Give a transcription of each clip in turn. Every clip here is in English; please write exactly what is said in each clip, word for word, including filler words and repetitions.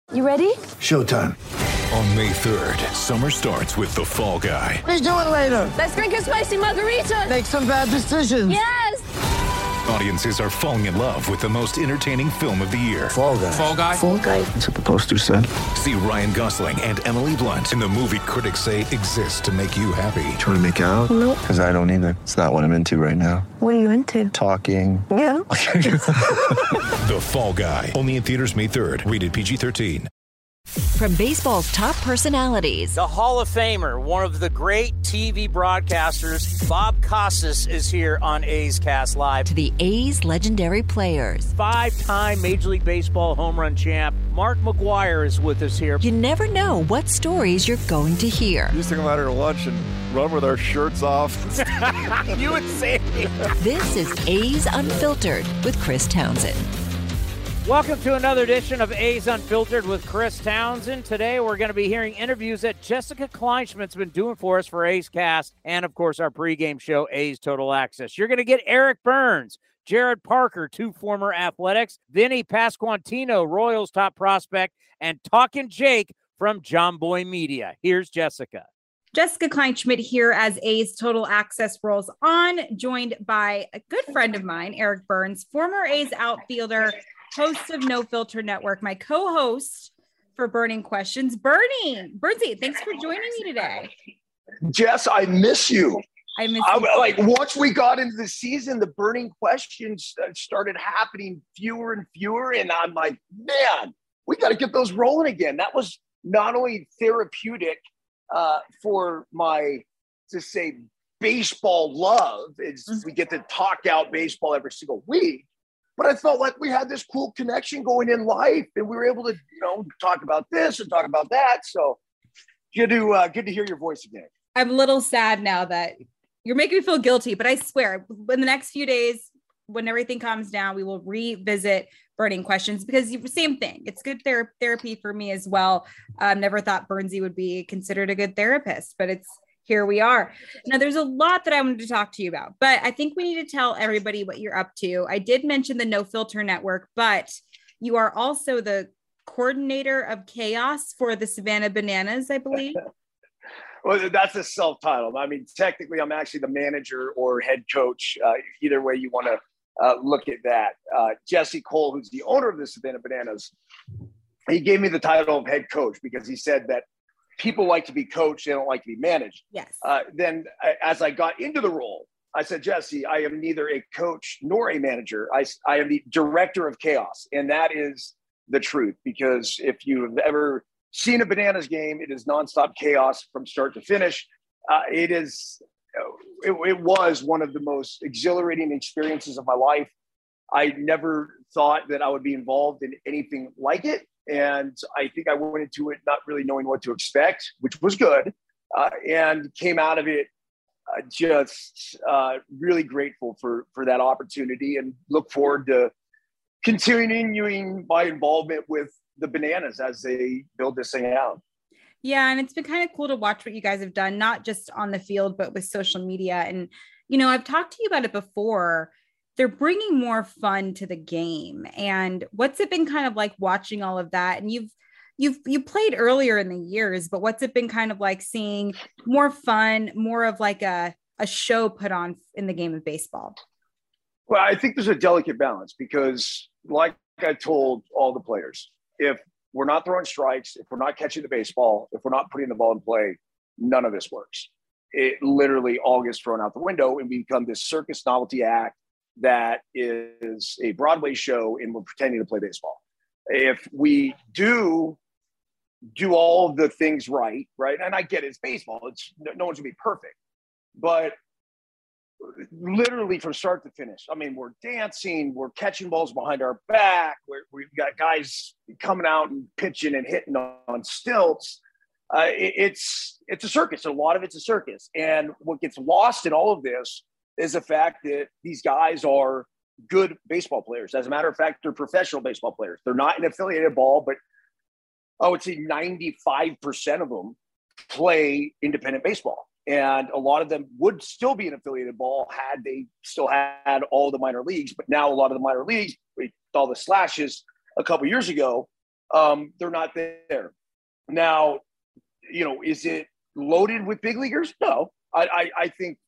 You ready? Showtime. On May third, summer starts with The Fall Guy. Let's do it later. Let's drink a spicy margarita. Make some bad decisions. Yes! Audiences are falling in love with the most entertaining film of the year. Fall Guy. Fall Guy? Fall Guy. That's what the poster said. See Ryan Gosling and Emily Blunt in the movie critics say exists to make you happy. Trying to make it out? Nope. Because I don't either. It's not what I'm into right now. What are you into? Talking. Yeah. The Fall Guy. Only in theaters May third. Rated P G thirteen. From baseball's top personalities. The Hall of Famer, one of the great T V broadcasters, Bob Costas, is here on A's Cast Live. To the A's legendary players. Five-time Major League Baseball home run champ, Mark McGwire is with us here. You never know what stories you're going to hear. We used to come out here to lunch and run with our shirts off. You would say. This is A's Unfiltered with Chris Townsend. Welcome to another edition of A's Unfiltered with Chris Townsend. Today we're going to be hearing interviews that Jessica Kleinschmidt's been doing for us for A's Cast and, of course, our pregame show, A's Total Access. You're going to get Eric Burns, Jared Parker, two former Athletics, Vinny Pasquantino, Royals top prospect, and Talkin' Jake from John Boy Media. Here's Jessica. Jessica Kleinschmidt here as A's Total Access rolls on, joined by a good friend of mine, Eric Burns, former A's outfielder, host of No Filter Network, my co-host for Burning Questions. Bernie, Bernsey, thanks for joining me today. Jess, I miss you. I miss I, you. like once we got into the season, the Burning Questions started happening fewer and fewer. And I'm like, man, we got to get those rolling again. That was not only therapeutic uh, for my, to say, baseball love, is mm-hmm. we get to talk out baseball every single week. But I felt like we had this cool connection going in life, and we were able to, you know, talk about this and talk about that. So good to uh, good to hear your voice again. I'm a little sad now that you're making me feel guilty, but I swear, in the next few days, when everything calms down, we will revisit Burning Questions, because you, same thing. It's good ther- therapy for me as well. Um, never thought Burnsy would be considered a good therapist, but it's here we are. Now, there's a lot that I wanted to talk to you about, but I think we need to tell everybody what you're up to. I did mention the No Filter Network, but you are also the coordinator of chaos for the Savannah Bananas, I believe. Well, that's a self-titled. I mean, technically, I'm actually the manager or head coach, uh, either way you want to uh, look at that. Uh, Jesse Cole, who's the owner of the Savannah Bananas, he gave me the title of head coach because he said that people like to be coached, they don't like to be managed. Yes. Uh, then uh, as I got into the role, I said, Jesse, I am neither a coach nor a manager. I, I am the director of chaos. And that is the truth, because if you've ever seen a Bananas game, it is nonstop chaos from start to finish. Uh, it is, it, it was one of the most exhilarating experiences of my life. I never thought that I would be involved in anything like it. And I think I went into it not really knowing what to expect, which was good, uh, and came out of it uh, just uh, really grateful for, for that opportunity, and look forward to continuing my involvement with the Bananas as they build this thing out. Yeah, and it's been kind of cool to watch what you guys have done, not just on the field, but with social media. And, you know, I've talked to you about it before. They're bringing more fun to the game. And what's it been kind of like watching all of that? And you've, you've, you played earlier in the years, but what's it been kind of like seeing more fun, more of like a, a show put on in the game of baseball? Well, I think there's a delicate balance, because like I told all the players, if we're not throwing strikes, if we're not catching the baseball, if we're not putting the ball in play, none of this works. It literally all gets thrown out the window, and we become this circus novelty act that is a Broadway show, and we're pretending to play baseball. If we do do all the things right, right, and I get it, it's baseball. It's no one's gonna be perfect, but literally from start to finish, I mean, we're dancing, we're catching balls behind our back, we're, we've got guys coming out and pitching and hitting on, on stilts. Uh, it, it's it's a circus. A lot of it's a circus, and what gets lost in all of this is the fact that these guys are good baseball players. As a matter of fact, they're professional baseball players. They're not an affiliated ball, but I would say ninety-five percent of them play independent baseball. And a lot of them would still be an affiliated ball had they still had all the minor leagues. But now a lot of the minor leagues, with all the slashes a couple years ago, Um, they're not there. Now, you know, is it loaded with big leaguers? No. I, I, I think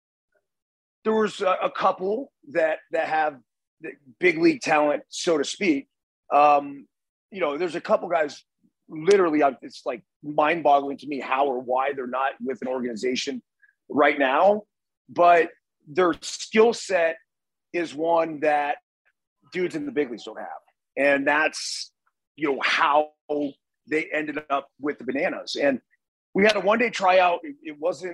there was a, a couple that that have big league talent, so to speak. Um, you know, there's a couple guys literally, it's like mind-boggling to me how or why they're not with an organization right now. But their skill set is one that dudes in the big leagues don't have. And that's, you know, how they ended up with the Bananas. And we had a one-day tryout. It, it wasn't,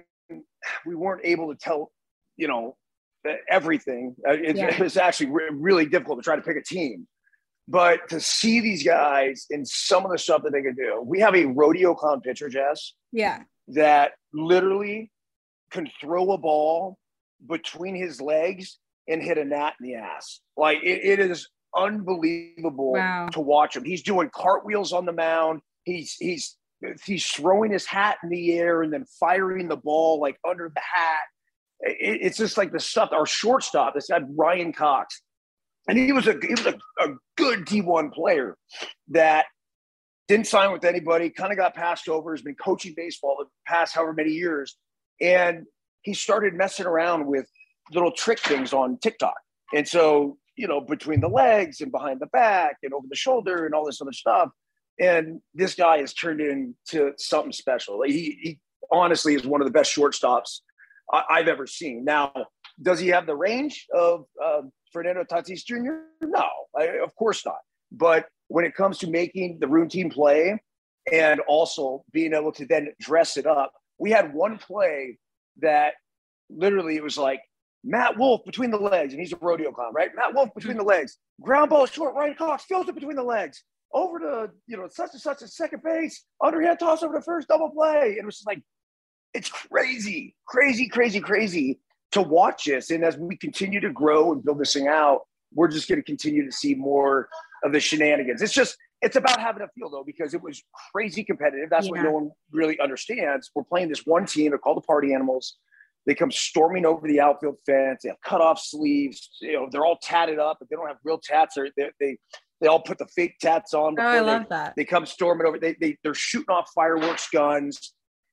we weren't able to tell, you know, everything. It, yeah. it was actually re- really difficult to try to pick a team. But to see these guys and some of the stuff that they can do, we have a rodeo clown pitcher, Jess. Yeah. That literally can throw a ball between his legs and hit a gnat in the ass. Like it, it is unbelievable wow. to watch him. He's doing cartwheels on the mound. He's he's he's throwing his hat in the air and then firing the ball like under the hat. It, it's just like the stuff. Our shortstop, this guy Ryan Cox, and he was a he was a, a good D one player that didn't sign with anybody. Kind of got passed over. Has been coaching baseball the past however many years, and he started messing around with little trick things on TikTok. And so, you know, between the legs and behind the back and over the shoulder and all this other stuff. And this guy has turned into something special. He, he honestly is one of the best shortstops I, I've ever seen. Now, does he have the range of uh, Fernando Tatis Junior? No, I, of course not. But when it comes to making the routine play and also being able to then dress it up, we had one play that literally it was like Matt Wolf between the legs, and he's a rodeo clown, right? Matt Wolf between the legs, ground ball short, Ryan Cox fills it between the legs, over to, you know, such and such at second base, underhand toss over to first, double play. And it was just like, it's crazy, crazy, crazy, crazy to watch this. And as we continue to grow and build this thing out, we're just going to continue to see more of the shenanigans. It's just, it's about having a feel, though, because it was crazy competitive. That's yeah. what no one really understands. We're playing this one team. They're called the Party Animals. They come storming over the outfield fence. They have cut off sleeves. You know, they're all tatted up, but they don't have real tats. Or they they they all put the fake tats on. Oh, I love they, that. They come storming over. They they they're shooting off fireworks guns,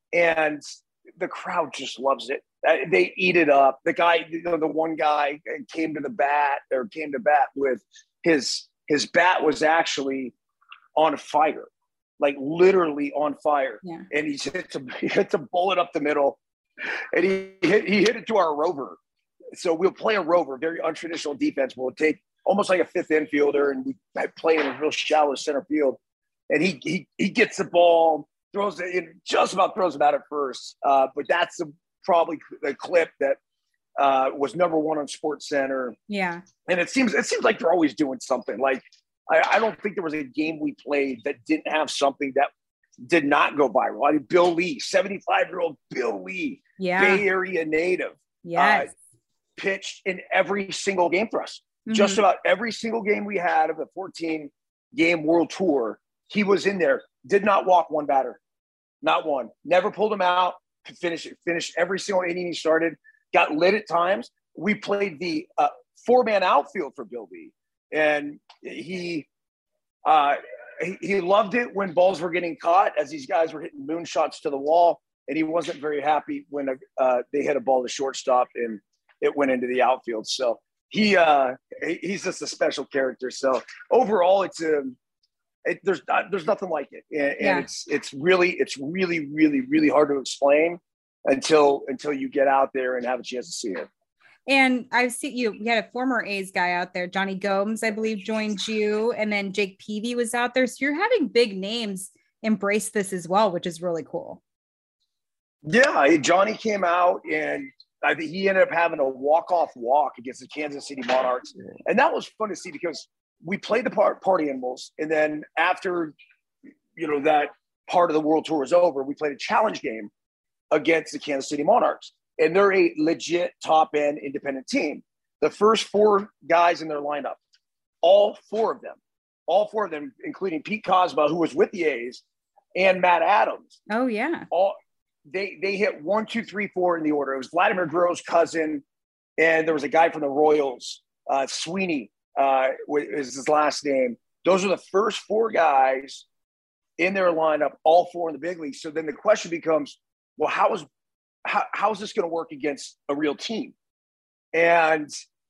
and the crowd just loves it. They eat it up. The guy, you know, the one guy came to the bat or came to bat with his his bat was actually on fire, like literally on fire. Yeah. And he hits a he hits a bullet up the middle, and he hit, he hit it to our rover. So we'll play a rover, very untraditional defense. We'll take almost like a fifth infielder, and we play in a real shallow center field. And he he he gets the ball, throws it in, just about throws it out at first. Uh, but that's a, probably the clip that uh, was number one on Sports Center. Yeah. And it seems it seems like they're always doing something. Like I, I don't think there was a game we played that didn't have something that did not go viral. I mean, Bill Lee, seventy-five-year-old Bill Lee, yeah. Bay Area native, yes. uh, pitched in every single game for us. Mm-hmm. Just about every single game we had of the fourteen-game World Tour, he was in there. Did not walk one batter, not one. Never pulled him out. Finished finished every single inning he started. Got lit at times. We played the uh, four-man outfield for Bill Lee, and he. Uh, He, he loved it when balls were getting caught as these guys were hitting moonshots to the wall, and he wasn't very happy when uh, they hit a ball to shortstop and it went into the outfield. So he uh, he's just a special character. So overall, it's a it, there's not, there's nothing like it, and, and yeah. it's it's really it's really really really hard to explain until until you get out there and have a chance to see it. And I've seen you, we had a former A's guy out there, Johnny Gomes, I believe, joined you. And then Jake Peavy was out there. So you're having big names embrace this as well, which is really cool. Yeah, Johnny came out and I think he ended up having a walk-off walk against the Kansas City Monarchs. And that was fun to see because we played the part, Party Animals. And then after, you know, that part of the World Tour was over, we played a challenge game against the Kansas City Monarchs. And they're a legit top-end independent team. The first four guys in their lineup, all four of them, all four of them, including Pete Cosma, who was with the A's, and Matt Adams. Oh, yeah. All they they hit one, two, three, four in the order. It was Vladimir Guerrero's cousin, and there was a guy from the Royals, uh, Sweeney uh, is his last name. those are the first four guys in their lineup, all four in the big league. So then the question becomes, well, how is how, how is this going to work against a real team? And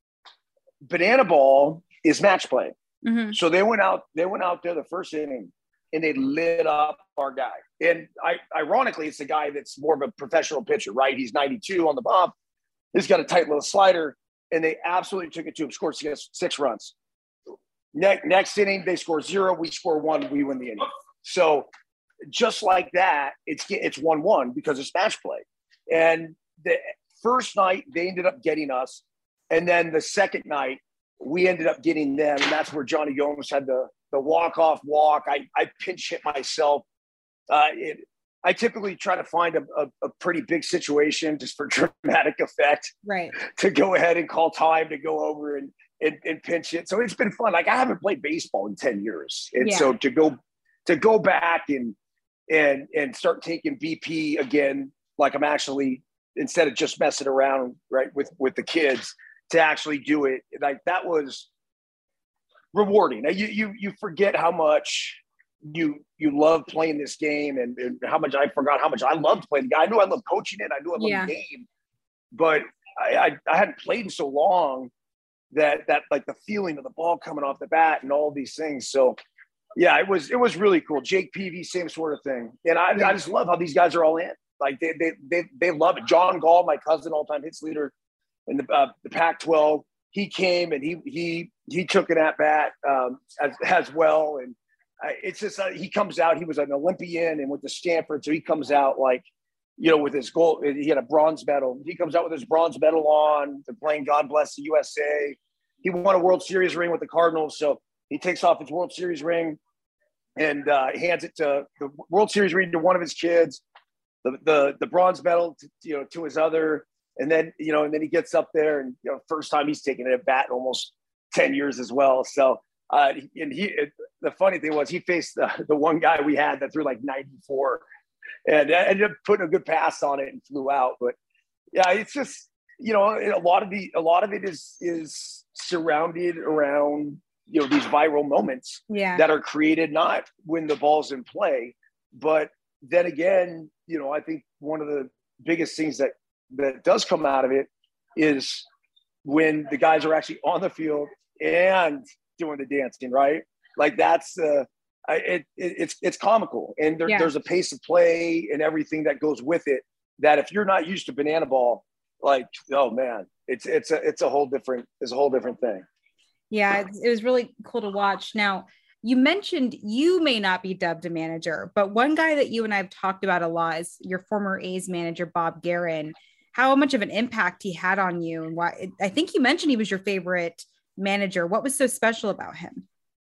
banana ball is match play. Mm-hmm. So they went out, they went out there the first inning and they lit up our guy. And I, ironically, it's a guy that's more of a professional pitcher, right? He's ninety-two on the bump. He's got a tight little slider, and they absolutely took it to him, scored six, six runs. Next, next inning, they score zero. We score one. We win the inning. So just like that, it's it's one one because it's match play. And the first night, they ended up getting us. And then the second night, we ended up getting them. And that's where Johnny Gomes had the, the walk-off walk. I, I pinch hit myself. Uh, it, I typically try to find a, a, a pretty big situation just for dramatic effect. Right. To go ahead and call time to go over and, and, and pinch it. So it's been fun. Like I haven't played baseball in ten years. And yeah. so to go to go back and and and start taking B P again, like I'm actually, instead of just messing around right with with the kids, to actually do it, like that was rewarding. You you you forget how much you you love playing this game, and, and how much I forgot how much I loved playing the game. I knew I loved coaching it. I knew I loved yeah. the game, but I, I I hadn't played in so long that that like the feeling of the ball coming off the bat and all these things. So yeah, it was it was really cool. Jake Peavy, same sort of thing. And I, I just love how these guys are all in. Like they they they they love it. John Gall, my cousin, all-time hits leader in the uh, the Pac twelve, he came and he he he took an at bat um, as as well. And I, it's just uh, he comes out. He was an Olympian and went to Stanford, so he comes out like, you know, with his gold. He had a bronze medal. He comes out with his bronze medal on. They're playing "God Bless the U S A." He won a World Series ring with the Cardinals, so he takes off his World Series ring and uh, hands it to the World Series ring to one of his kids, the the, the bronze medal, to, you know, to his other, and then you know, and then he gets up there and you know, first time he's taken it at bat in almost ten years as well. So, uh, and he, it, the funny thing was he faced the, the one guy we had that threw like ninety-four, and ended up putting a good pass on it and flew out. But yeah, it's just, you know, a lot of the a lot of it is is surrounded around, you know, these viral moments yeah. that are created not when the ball's in play, but then again, you know, I think one of the biggest things that that does come out of it is when the guys are actually on the field and doing the dancing, right? Like that's uh, I, it, it it's it's comical, and there, yeah. there's a pace of play and everything that goes with it. That if you're not used to banana ball, like oh man, it's it's a it's a whole different it's a whole different thing. Yeah, it, it was really cool to watch. Now, you mentioned you may not be dubbed a manager, but one guy that you and I have talked about a lot is your former A's manager, Bob Guerin. How much of an impact he had on you, and why? I think you mentioned he was your favorite manager. What was so special about him?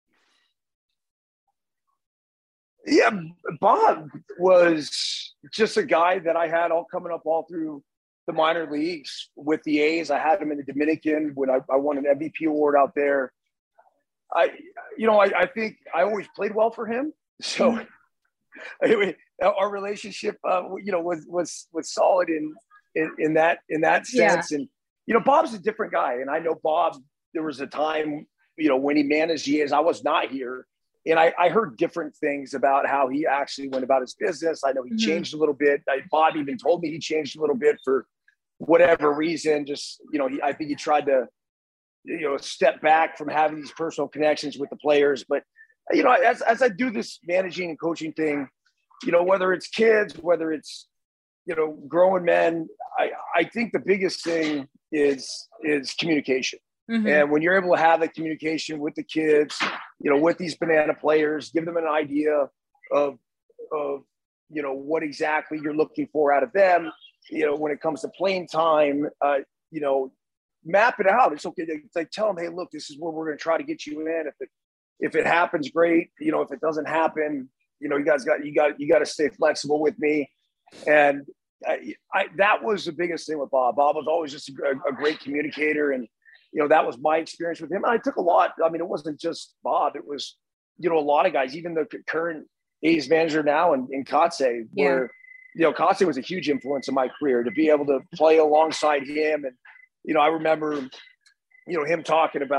Yeah, Bob was just a guy that I had all coming up all through the minor leagues with the A's. I had him in the Dominican when I, I won an M V P award out there. I, you know, I, I think I always played well for him. So mm-hmm. anyway, our relationship, uh, you know, was was was solid in in, in that in that sense. Yeah. And you know, Bob's a different guy, and I know Bob. There was a time, you know, when he managed the A's, I was not here. And I, I heard different things about how he actually went about his business. I know he mm-hmm. changed a little bit. I, Bob even told me he changed a little bit for whatever reason. Just, you know, he, I think he tried to, you know, step back from having these personal connections with the players. But, you know, as, as I do this managing and coaching thing, you know, whether it's kids, whether it's, you know, growing men, I, I think the biggest thing is, is communication. Mm-hmm. And when you're able to have the communication with the kids, you know, with these banana players, give them an idea of, of, you know, what exactly you're looking for out of them, you know, when it comes to playing time, uh, you know, map it out. It's okay. It's like, tell them, hey, look, this is where we're going to try to get you in. If it, if it happens, great. You know, if it doesn't happen, you know, you guys got, you got, you got to stay flexible with me. And I, I, that was the biggest thing with Bob. Bob was always just a, a great communicator. And, you know, that was my experience with him. And I took a lot. I mean, it wasn't just Bob. It was, you know, a lot of guys, even the current A's manager now in, in Kotsay, yeah. where, you know, Kotsay was a huge influence in my career to be able to play alongside him. And, you know, I remember, you know, him talking about,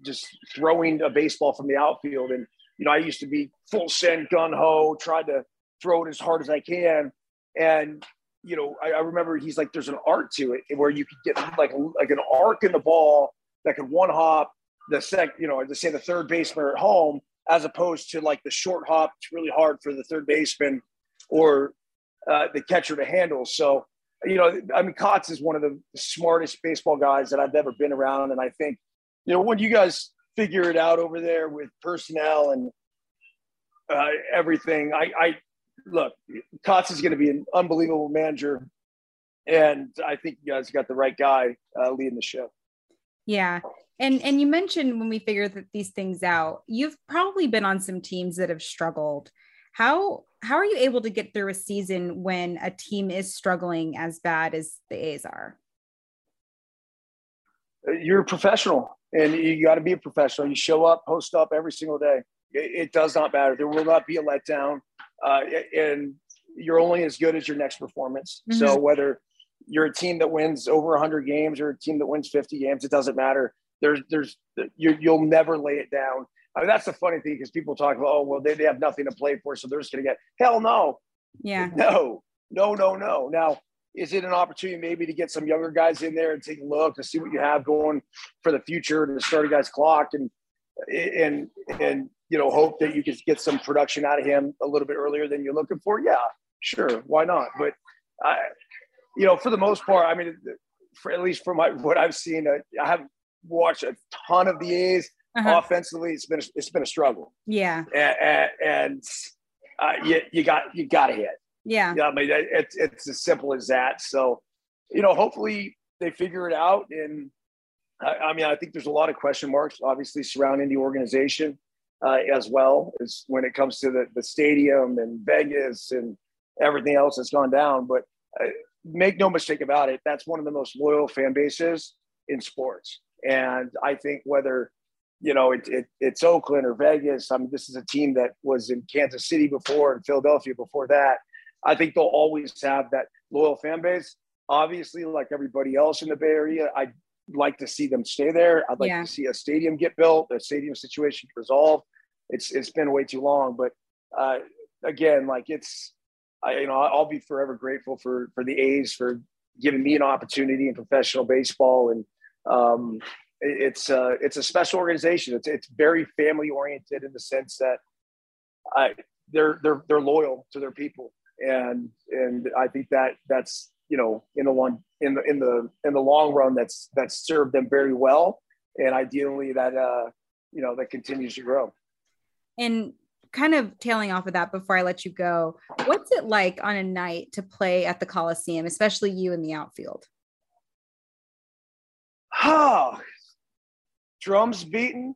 just throwing a baseball from the outfield. And, you know, I used to be full send, gun ho, tried to throw it as hard as I can. And, you know, I, I remember he's like, there's an art to it where you could get like, like an arc in the ball that could one hop the sec, you know, to say the third baseman at home, as opposed to like the short hop. It's really hard for the third baseman or uh, the catcher to handle. So, you know, I mean, Kotz is one of the smartest baseball guys that I've ever been around. And I think, you know, when you guys figure it out over there with personnel and uh, everything, I, I look, Kotz is going to be an unbelievable manager. And I think you guys got the right guy uh, leading the show. Yeah. And and you mentioned when we figured that these things out, you've probably been on some teams that have struggled. How how are you able to get through a season when a team is struggling as bad as the A's are? You're a professional, and you got to be a professional. You show up, post up every single day. It, it does not matter. There will not be a letdown, uh, and you're only as good as your next performance. Mm-hmm. So whether you're a team that wins over one hundred games or a team that wins fifty games, it doesn't matter. There's, there's, you, you'll never lay it down. I mean, that's the funny thing, because people talk about, oh, well, they, they have nothing to play for, so they're just going to get, hell no. Yeah. No, no, no, no. Now, is it an opportunity maybe to get some younger guys in there and take a look to see what you have going for the future to start a guy's clock and, and, and, you know, hope that you can get some production out of him a little bit earlier than you're looking for? Yeah, sure. Why not? But, I, you know, for the most part, I mean, for, at least from my, what I've seen, I, I haven't watched a ton of the A's. Uh-huh. Offensively, it's been a, it's been a struggle. Yeah, and, and uh, you you got you got to hit. Yeah, yeah. I mean, it's it's as simple as that. So, you know, hopefully they figure it out. And I, I mean, I think there's a lot of question marks, obviously, surrounding the organization uh, as well as when it comes to the the stadium and Vegas and everything else that's gone down. But uh, make no mistake about it, that's one of the most loyal fan bases in sports. And I think whether, you know, it, it, it's Oakland or Vegas, I mean, this is a team that was in Kansas City before and Philadelphia before that. I think they'll always have that loyal fan base. Obviously, like everybody else in the Bay Area, I'd like to see them stay there. I'd like yeah. to see a stadium get built, a stadium situation resolved. It's It's been way too long. But uh, again, like it's, I, you know, I'll be forever grateful for, for the A's for giving me an opportunity in professional baseball. And, Um, it's uh, it's a special organization. It's it's very family oriented in the sense that I they're they're they're loyal to their people, and and I think that that's, you know, in the one in the in the in the long run, that's that's served them very well, and ideally that uh you know that continues to grow. And kind of tailing off of that, before I let you go, what's it like on a night to play at the Coliseum, especially you in the outfield? Oh, drums beating,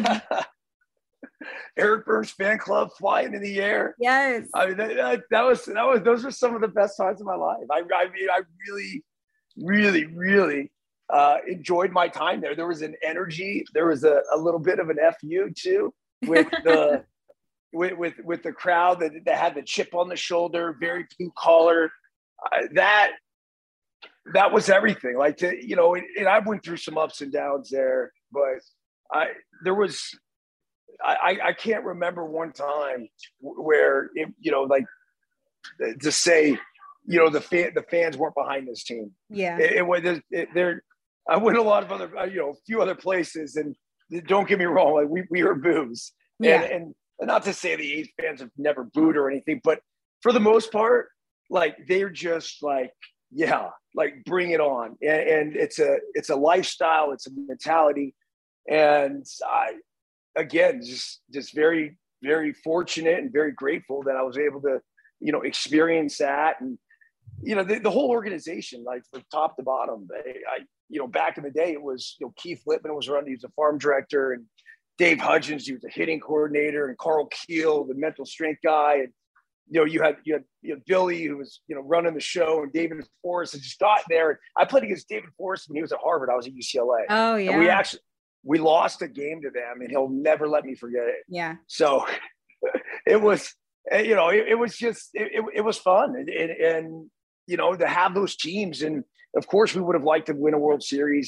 Eric Burns fan club flying in the air. Yes, I mean that, that was that was those were some of the best times of my life. I, I mean, I really, really, really uh, enjoyed my time there. There was an energy. There was a, a little bit of an F U too with the with, with with the crowd that, that had the chip on the shoulder, very blue collar. Uh, that. That was everything. Like, to, you know, and, and I went through some ups and downs there, but I, there was, I, I can't remember one time where, it, you know, like to say, you know, the fan, the fans weren't behind this team. Yeah. It, it was it, there. I went a lot of other, you know, a few other places, and don't get me wrong, like we, we heard boos. Yeah. And, and, and not to say the A's fans have never booed or anything, but for the most part, like they're just like, yeah, like bring it on. And, and it's a, it's a lifestyle, it's a mentality. And I, again, just, just very, very fortunate and very grateful that I was able to, you know, experience that. And, you know, the, the whole organization, like from top to bottom, I, I, you know, back in the day, it was, you know, Keith Lippman was running, he was a farm director, and Dave Hudgens, he was a hitting coordinator, and Carl Keel, the mental strength guy. And, you know, you had, you had, you had Billy, who was, you know, running the show, and David Forrest had just got there. I played against David Forrest when he was at Harvard. I was at U C L A. Oh, yeah. And we actually, we lost a game to them, and he'll never let me forget it. Yeah. So it was, you know, it, it was just, it, it, it was fun. And, and, and, you know, to have those teams. And of course we would have liked to win a World Series,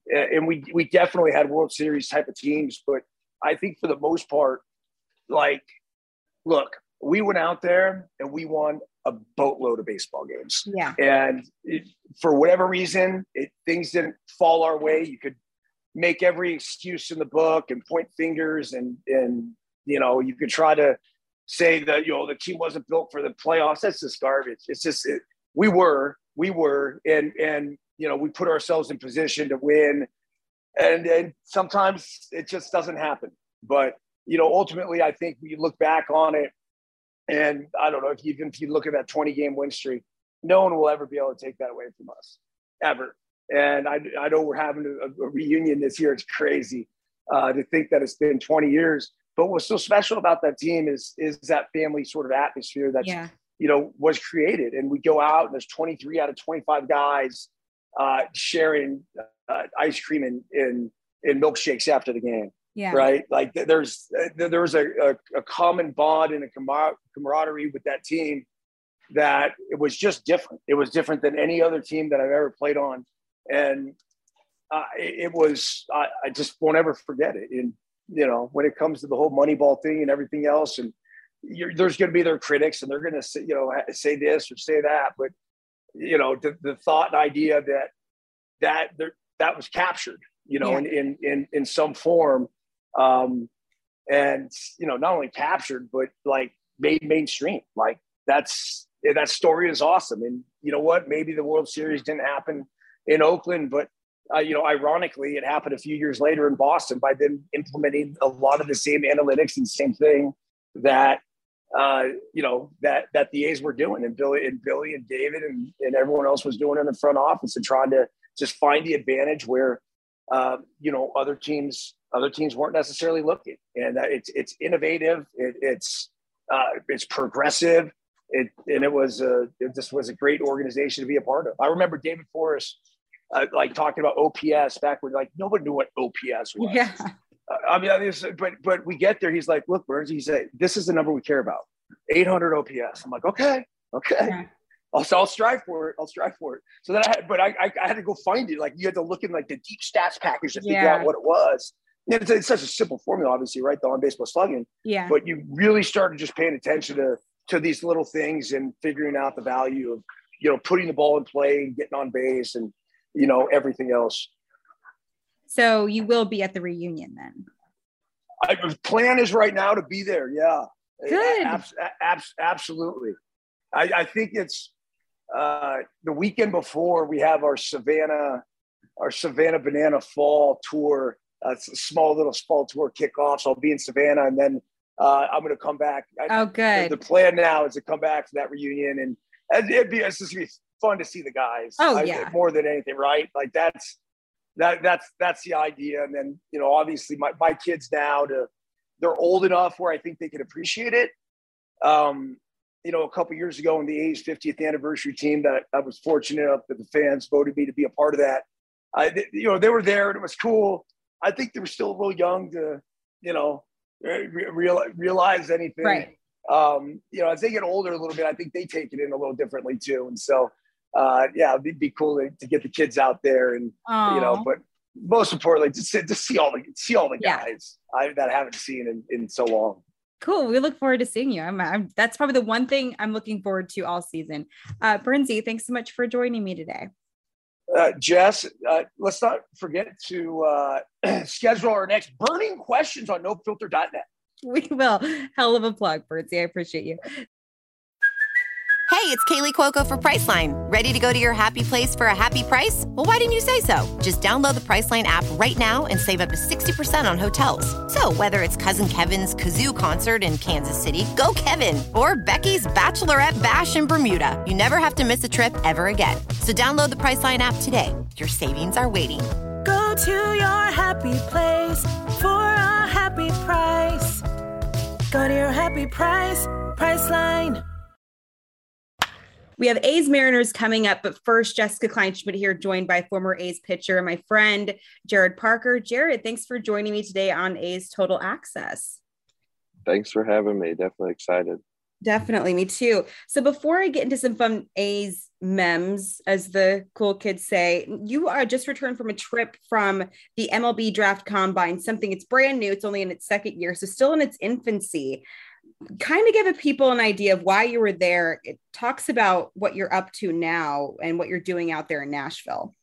and we we definitely had World Series type of teams. But I think for the most part, like, look, we went out there and we won a boatload of baseball games. Yeah. And it, for whatever reason, it, things didn't fall our way. You could make every excuse in the book and point fingers, and and you know, you could try to say that, you know, the team wasn't built for the playoffs. That's just garbage. It's just it, we were, we were, and and you know, we put ourselves in position to win, and and sometimes it just doesn't happen. But you know, ultimately, I think we look back on it, and I don't know if you, even if you look at that twenty game win streak, no one will ever be able to take that away from us, ever. And I, I know we're having a, a reunion this year. It's crazy uh, to think that it's been twenty years. But what's so special about that team is is that family sort of atmosphere that's, yeah. you know, was created. And we go out and there's twenty-three out of twenty-five guys uh, sharing uh, ice cream and, and, and milkshakes after the game. Yeah. Right. Like there's there's a, a, a common bond and a camar- camaraderie with that team that it was just different. It was different than any other team that I've ever played on. And uh, it, it was, I, I just won't ever forget it. And, you know, when it comes to the whole Moneyball thing and everything else, and you're, there's going to be their critics and they're going to say, you know, say this or say that. But, you know, the, the thought and idea that that there, that was captured, you know, yeah. in, in, in, in some form. Um, and, you know, not only captured, but like made mainstream. Like that's, that story is awesome. And you know what, maybe the World Series didn't happen in Oakland, but uh, you know, ironically, it happened a few years later in Boston by them implementing a lot of the same analytics and same thing that, uh, you know, that, that the A's were doing, and Billy and Billy and David and, and everyone else was doing in the front office, and trying to just find the advantage where, uh, you know, other teams, other teams weren't necessarily looking. And uh, it's, it's innovative. It, it's, uh, it's progressive. It, and it was a, it just was a great organization to be a part of. I remember David Forrest, uh, like talking about O P S back when like nobody knew what O P S was. Yeah. Uh, I mean, was, but, but we get there. He's like, look, Burns, he said, this is the number we care about. eight hundred O P S. I'm like, okay, okay. Yeah. I'll, so I'll strive for it. I'll strive for it. So then I had, but I, I, I had to go find it. Like you had to look in like the deep stats package to figure yeah. out what it was. And it's, it's such a simple formula, obviously, right? The on baseball slugging. Yeah. But you really started just paying attention to, to these little things and figuring out the value of, you know, putting the ball in play and getting on base and, you know, everything else. So you will be at the reunion then? I, the plan is right now to be there. Yeah. Good. Abs, abs, absolutely. I, I think it's uh, the weekend before we have our Savannah, our Savannah Banana Fall Tour, uh, it's a small little fall tour kickoff. So I'll be in Savannah, and then uh, I'm going to come back. Oh, good. The plan now is to come back for that reunion, and it'd be, it's just going to be fun to see the guys. Oh, I, yeah. More than anything, right? Like that's, that that's, that's the idea. And then, you know, obviously my, my kids now to, they're old enough where I think they can appreciate it. Um, you know, a couple years ago in the A's fiftieth anniversary team that I was fortunate enough that the fans voted me to be a part of that. I, you know, they were there and it was cool. I think they were still a little young to, you know, real, realize anything. Right. Um, you know, as they get older a little bit, I think they take it in a little differently too. And so, uh, yeah, it'd be cool to, to get the kids out there and, Aww. you know, but most importantly, to see, to see all the, see all the guys yeah. I, that I haven't seen in, in so long. Cool. We look forward to seeing you. I'm, I'm, that's probably the one thing I'm looking forward to all season. Uh, Bernsey, thanks so much for joining me today. Uh, Jess, uh, let's not forget to uh, schedule our next burning questions on no filter dot net. We will. Hell of a plug, Bernsey. I appreciate you. Hey, it's Kaylee Cuoco for Priceline. Ready to go to your happy place for a happy price? Well, why didn't you say so? Just download the Priceline app right now and save up to sixty percent on hotels. So whether it's Cousin Kevin's Kazoo Concert in Kansas City, go Kevin, or Becky's Bachelorette Bash in Bermuda, you never have to miss a trip ever again. So download the Priceline app today. Your savings are waiting. Go to your happy place for a happy price. Go to your happy price, Priceline. We have A's Mariners coming up, but first, Jessica Kleinschmidt here, joined by former A's pitcher and my friend, Jared Parker. Jared, thanks for joining me today on A's Total Access. Thanks for having me. Definitely excited. Definitely, me too. So before I get into some fun A's memes, as the cool kids say, you are just returned from a trip from the M L B Draft Combine, something it's brand new. It's only in its second year, so still in its infancy. Kind of give people an idea of why you were there. It talks about what you're up to now and what you're doing out there in Nashville.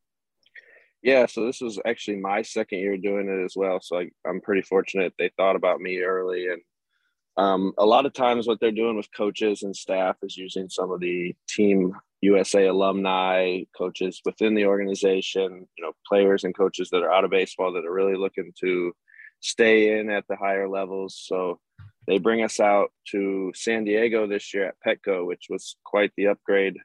Yeah, so this was actually my second year doing it as well. So I, I'm pretty fortunate they thought about me early. And um, a lot of times what they're doing with coaches and staff is using some of the Team U S A alumni, coaches within the organization, you know, players and coaches that are out of baseball that are really looking to stay in at the higher levels. So they bring us out to San Diego this year at Petco, which was quite the upgrade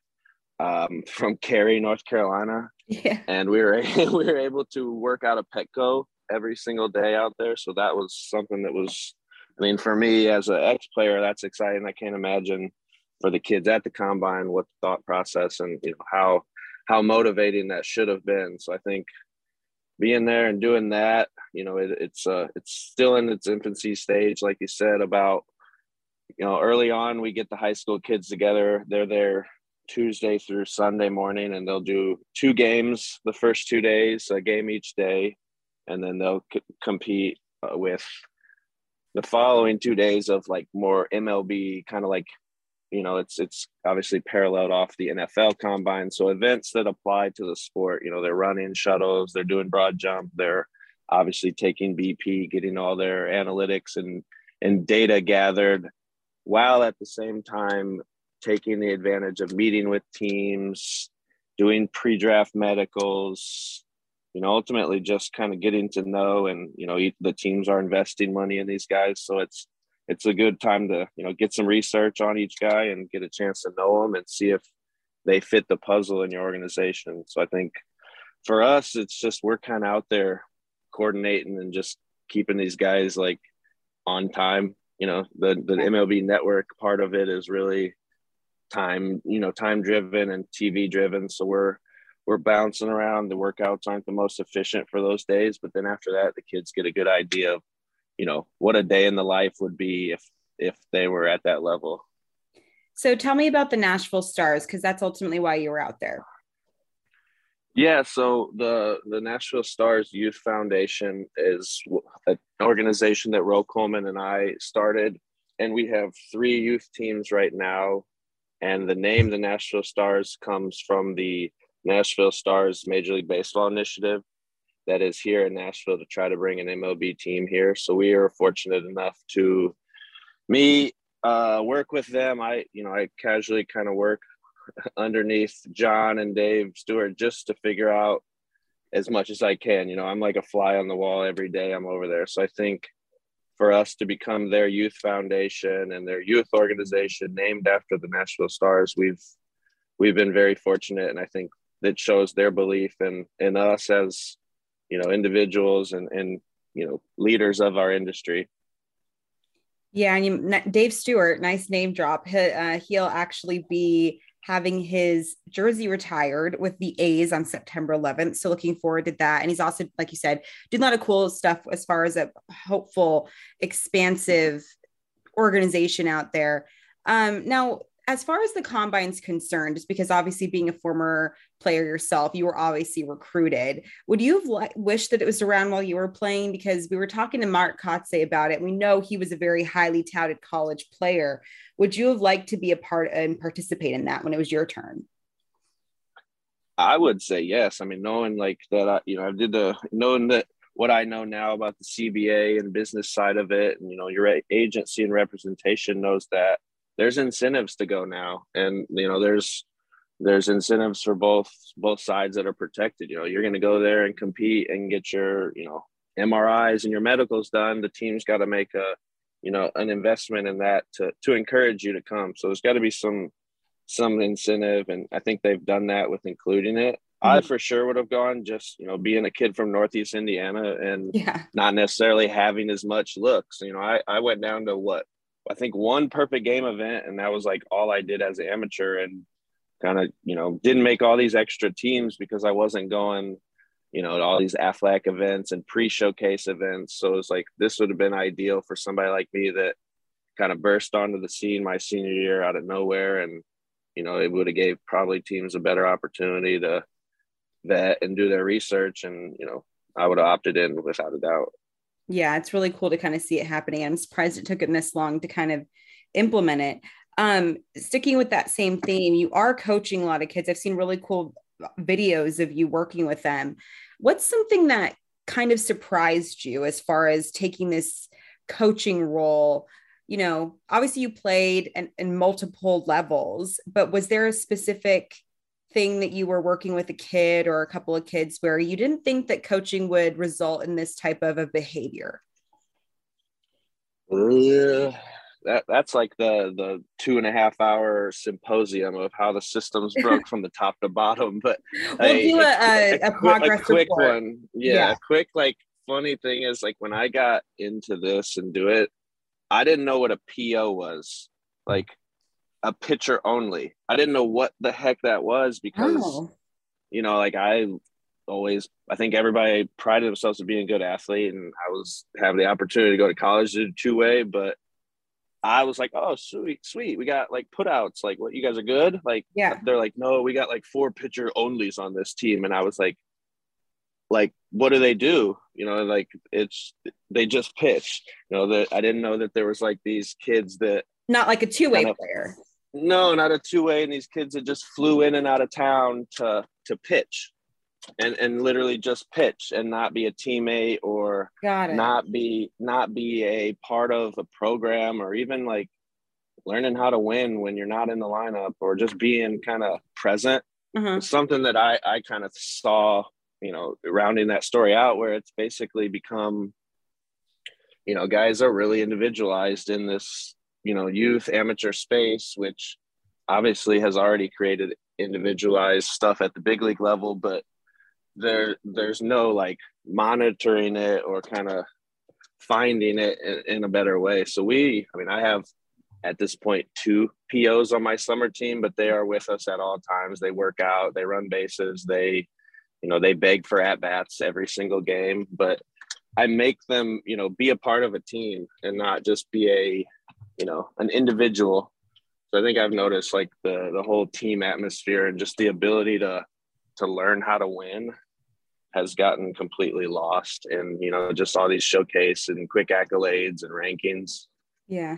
um, from Cary, North Carolina. Yeah. And we were we were able to work out of Petco every single day out there. So that was something that was, I mean, for me as an ex-player, that's exciting. I can't imagine for the kids at the combine what the thought process and, you know, how how motivating that should have been. So I think being there and doing that, you know, it, it's uh, it's still in its infancy stage, like you said, about, you know, early on we get the high school kids together. They're there Tuesday through Sunday morning, and they'll do two games the first two days, a game each day, and then they'll c- compete uh, with the following two days of like more M L B kind of like, you know, it's it's obviously paralleled off the N F L combine. So events that apply to the sport, you know, they're running shuttles, they're doing broad jump, they're obviously taking B P, getting all their analytics and and data gathered, while at the same time taking the advantage of meeting with teams, doing pre-draft medicals, you know, ultimately just kind of getting to know, and, you know, the teams are investing money in these guys. So it's, it's a good time to, you know, get some research on each guy and get a chance to know them and see if they fit the puzzle in your organization. So I think for us, it's just, we're kind of out there coordinating and just keeping these guys like on time. You know, the, the M L B network part of it is really time, you know, time driven and T V driven. So we're, we're bouncing around. The workouts aren't the most efficient for those days, but then after that, the kids get a good idea of, you know, what a day in the life would be if, if they were at that level. So tell me about the Nashville Stars, because that's ultimately why you were out there. Yeah. So the, the Nashville Stars Youth Foundation is an organization that Ro Coleman and I started, and we have three youth teams right now. And the name, the Nashville Stars, comes from the Nashville Stars Major League Baseball initiative that is here in Nashville to try to bring an M L B team here. So we are fortunate enough to me uh, work with them. I, you know, I casually kind of work underneath John and Dave Stewart just to figure out as much as I can. You know, I'm like a fly on the wall every day I'm over there. So I think for us to become their youth foundation and their youth organization named after the Nashville Stars, we've we've been very fortunate, and I think that shows their belief in in us as, you know, individuals and and you know, leaders of our industry. Yeah, and you, Dave Stewart, nice name drop. He, uh, he'll actually be having his jersey retired with the A's on September eleventh. So looking forward to that. And he's also, like you said, doing a lot of cool stuff as far as a hopeful, expansive organization out there. Um, now, as far as the combine's concerned, just because obviously being a former player yourself, you were obviously recruited. Would you have li- wished that it was around while you were playing? Because we were talking to Mark Kotze about it. We know he was a very highly touted college player. Would you have liked to be a part and participate in that when it was your turn? I would say yes. I mean, knowing like that, I, you know, I did the, knowing that what I know now about the C B A and business side of it, and, you know, your agency and representation knows that there's incentives to go now. And, you know, there's, there's incentives for both, both sides that are protected. You know, you're going to go there and compete and get your, you know, M R Is and your medicals done. The team's got to make a, you know, an investment in that to, to encourage you to come. So there's got to be some, some incentive. And I think they've done that with including it. Mm-hmm. I for sure would have gone, just, you know, being a kid from Northeast Indiana and yeah. not necessarily having as much looks. You know, I, I went down to what, I think one perfect game event, and that was like all I did as an amateur, and kind of, you know, didn't make all these extra teams because I wasn't going, you know, to all these athletic events and pre-showcase events. So it was like, this would have been ideal for somebody like me that kind of burst onto the scene my senior year out of nowhere. And, you know, it would have gave probably teams a better opportunity to vet and do their research. And, you know, I would have opted in without a doubt. Yeah, it's really cool to kind of see it happening. I'm surprised it took them this long to kind of implement it. Um, sticking with that same theme, you are coaching a lot of kids. I've seen really cool videos of you working with them. What's something that kind of surprised you as far as taking this coaching role? You know, obviously you played in, in multiple levels, but was there a specific thing that you were working with a kid or a couple of kids where you didn't think that coaching would result in this type of a behavior? Yeah, that that's like the the two and a half hour symposium of how the systems broke from the top to bottom. But we'll a, do a, a, a, a progress a quick report. one. Yeah, yeah, a quick like funny thing is like when I got into this and do it, I didn't know what a P O was, like a pitcher only. I didn't know what the heck that was because, oh. you know, like I always, I think everybody prided themselves on being a good athlete, and I was having the opportunity to go to college to do two way, but I was like, oh, sweet, sweet. We got like put outs. Like, what, you guys are good? Like, yeah. They're like, no, we got like four pitcher onlys on this team. And I was like, like, what do they do? You know, like it's, they just pitch, you know, that I didn't know that there was like these kids that. Not like a two-way kind of, player. No, not a two-way. And these kids that just flew in and out of town to, to pitch and, and literally just pitch and not be a teammate or not be, not be a part of a program or even like learning how to win when you're not in the lineup or just being kind of present. Mm-hmm. It's something that I, I kind of saw, you know, rounding that story out where it's basically become, you know, guys are really individualized in this, you know, youth amateur space, which obviously has already created individualized stuff at the big league level, but there, there's no like monitoring it or kind of finding it in, in a better way. So we, I mean, I have at this point two P Os on my summer team, but they are with us at all times. They work out, they run bases, they, you know, they beg for at-bats every single game, but I make them, you know, be a part of a team and not just be a, you know, an individual. So I think I've noticed like the, the whole team atmosphere and just the ability to, to learn how to win has gotten completely lost. And, you know, just all these showcase and quick accolades and rankings. Yeah.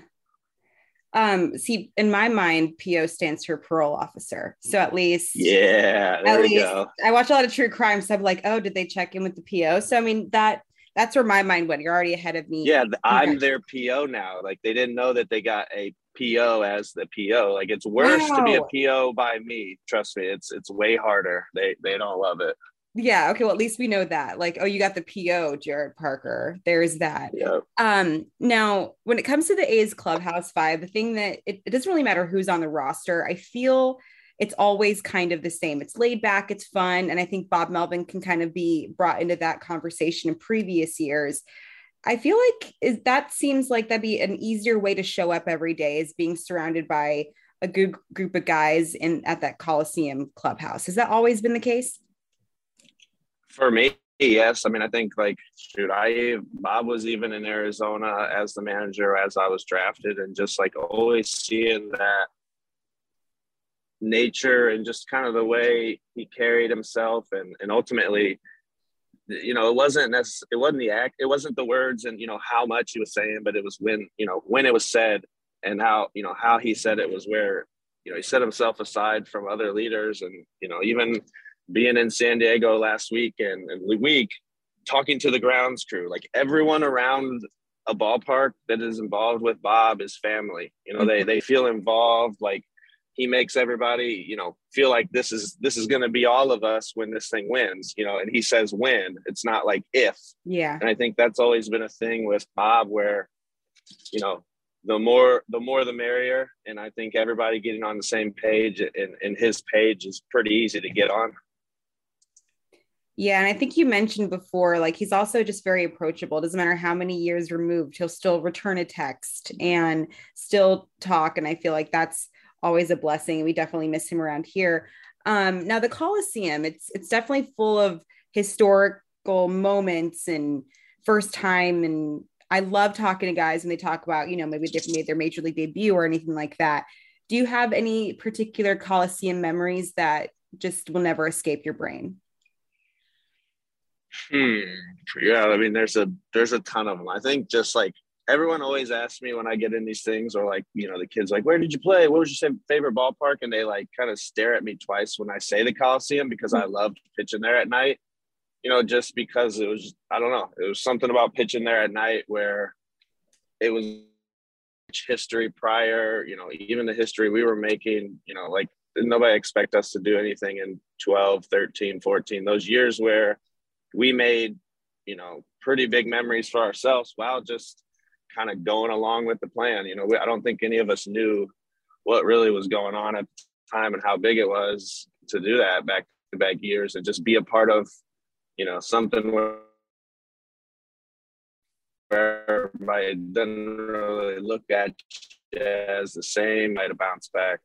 Um, see, in my mind, P O stands for parole officer. So at least, yeah, there at we least go. I watch a lot of true crime. So I'm like, oh, did they check in with the P O? So, I mean, that that's where my mind went. You're already ahead of me. Yeah. I'm their P O now. Like they didn't know that they got a P O as the P O. Like it's worse wow. to be a P O by me. Trust me. It's, it's way harder. They, they don't love it. Yeah. Okay. Well, at least we know that. Like, oh, you got the P O, Jared Parker. There's that. Yeah. Um, now, when it comes to the A's Clubhouse Five, the thing that it, it doesn't really matter who's on the roster. I feel it's always kind of the same. It's laid back. It's fun. And I think Bob Melvin can kind of be brought into that conversation in previous years. I feel like is, that seems like that'd be an easier way to show up every day is being surrounded by a good group of guys in at that Coliseum clubhouse. Has that always been the case? For me, yes. I mean, I think like, shoot, I, Bob was even in Arizona as the manager as I was drafted, and just like always seeing that nature and just kind of the way he carried himself. And, and ultimately, you know, it wasn't necessarily, it wasn't the act, it wasn't the words and, you know, how much he was saying, but it was when, you know, when it was said and how, you know, how he said it was where, you know, he set himself aside from other leaders. And, you know, even being in San Diego last week and, and the week, talking to the grounds crew, like everyone around a ballpark that is involved with Bob is family. You know, they they feel involved. Like he makes everybody, you know, feel like this is this is going to be all of us when this thing wins. You know, and he says when. It's not like if. Yeah. And I think that's always been a thing with Bob, where, you know, the more the more the merrier. And I think everybody getting on the same page and, and his page is pretty easy to get on. Yeah. And I think you mentioned before, like he's also just very approachable. It doesn't matter how many years removed, he'll still return a text and still talk. And I feel like that's always a blessing. We definitely miss him around here. Um, now the Coliseum, it's, it's definitely full of historical moments and first time. And I love talking to guys when they talk about, you know, maybe they've made their major league debut or anything like that. Do you have any particular Coliseum memories that just will never escape your brain? Hmm. Yeah, I mean, there's a there's a ton of them. I think just like everyone always asks me when I get in these things, or like, you know, the kids like, where did you play? What was your favorite ballpark? And they like kind of stare at me twice when I say the Coliseum, because I loved pitching there at night. You know, just because it was, I don't know, it was something about pitching there at night where it was history prior, you know, even the history we were making, you know, like nobody expect us to do anything in twelve, thirteen, fourteen, those years where we made, you know, pretty big memories for ourselves while just kind of going along with the plan. You know, we, I don't think any of us knew what really was going on at the time and how big it was to do that back to back years and just be a part of, you know, something where everybody doesn't really look at you as the same, might have bounced back.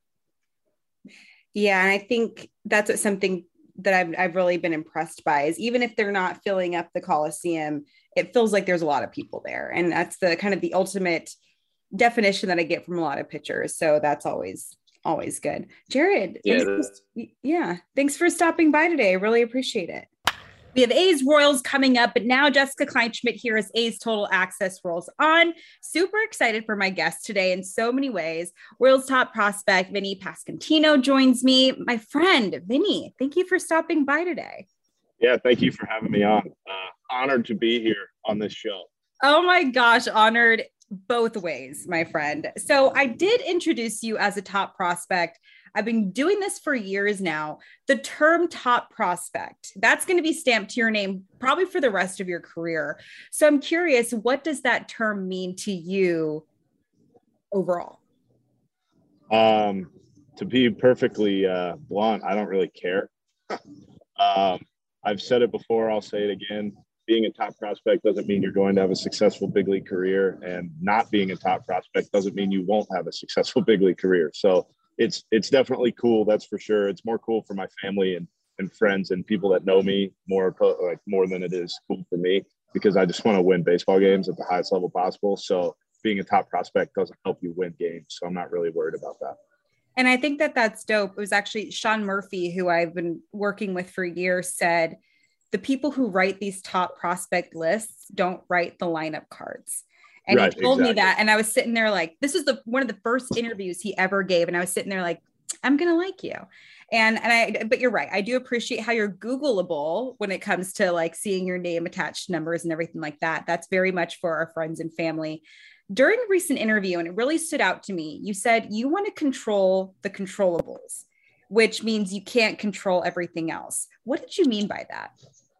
Yeah, and I think that's what something that I've, I've really been impressed by is even if they're not filling up the Coliseum, it feels like there's a lot of people there. And that's the kind of the ultimate definition that I get from a lot of pitchers. So that's always, always good. Jared, yeah, thanks for, yeah, thanks for stopping by today. I really appreciate it. We have A's Royals coming up, but now Jessica Kleinschmidt here as A's Total Access rolls on. Super excited for my guest today in so many ways. Royals top prospect Vinny Pasquantino joins me. My friend, Vinny, thank you for stopping by today. Yeah, thank you for having me on. Uh, honored to be here on this show. Oh my gosh, honored both ways, my friend. So I did introduce you as a top prospect. I've been doing this for years now. The term top prospect, that's going to be stamped to your name probably for the rest of your career. So I'm curious, what does that term mean to you overall? Um, to be perfectly uh, blunt, I don't really care. um, I've said it before, I'll say it again. Being a top prospect doesn't mean you're going to have a successful big league career, and not being a top prospect doesn't mean you won't have a successful big league career. So it's it's definitely cool, that's for sure. It's more cool for my family and and friends and people that know me more like more than it is cool for me, because I just want to win baseball games at the highest level possible. So being a top prospect doesn't help you win games. So I'm not really worried about that. And I think that that's dope. It was actually Sean Murphy, who I've been working with for years, said the people who write these top prospect lists don't write the lineup cards. And right, he told exactly. me that. And I was sitting there like, this is the one of the first interviews he ever gave. And I was sitting there like, I'm going to like you. And, and I, but you're right. I do appreciate how you're Googleable when it comes to like seeing your name attached to numbers and everything like that. That's very much for our friends and family. During a recent interview, and it really stood out to me, you said you want to control the controllables, which means you can't control everything else. What did you mean by that?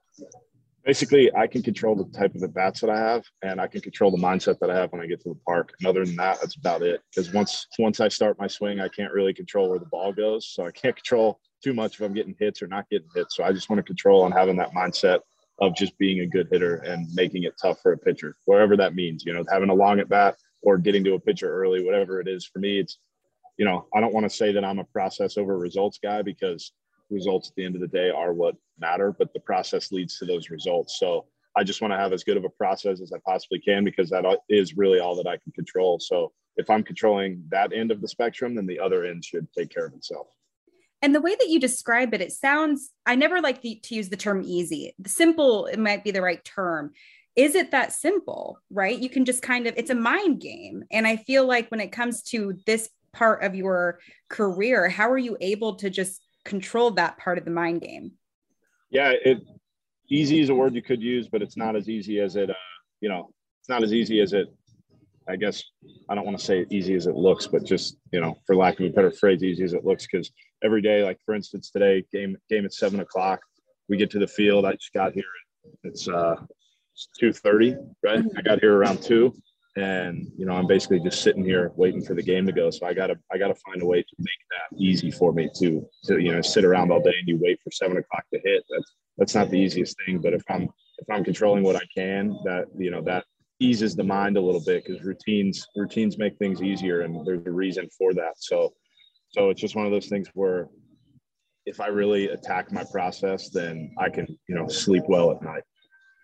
Basically, I can control the type of at-bats that I have, and I can control the mindset that I have when I get to the park. And other than that, that's about it. Because once once I start my swing, I can't really control where the ball goes. So I can't control too much if I'm getting hits or not getting hits. So I just want to control on having that mindset of just being a good hitter and making it tough for a pitcher, wherever that means, you know, having a long at-bat or getting to a pitcher early, whatever it is. For me, it's, you know, I don't want to say that I'm a process over results guy, because results at the end of the day are what matter, but the process leads to those results. So I just want to have as good of a process as I possibly can, because that is really all that I can control. So if I'm controlling that end of the spectrum, then the other end should take care of itself. And the way that you describe it, it sounds, I never like the, to use the term easy. The simple, it might be the right term. Is it that simple, right? You can just kind of, it's a mind game. And I feel like when it comes to this part of your career, how are you able to just control that part of the mind game? Yeah, it easy is a word you could use, but it's not as easy as it, uh, you know, it's not as easy as it, I guess, I don't want to say easy as it looks, but just, you know, for lack of a better phrase, easy as it looks. Because every day, like for instance, today, game game at seven o'clock, we get to the field. I just got here. It's uh, two thirty, right? I got here around two, and you know, I'm basically just sitting here waiting for the game to go. So I gotta I gotta find a way to make that easy for me to to you know sit around all day and you wait for seven o'clock to hit. That's that's not the easiest thing. But if I'm if I'm controlling what I can, that you know that eases the mind a little bit, because routines routines make things easier, and there's a reason for that. So so it's just one of those things where if I really attack my process, then I can you know sleep well at night.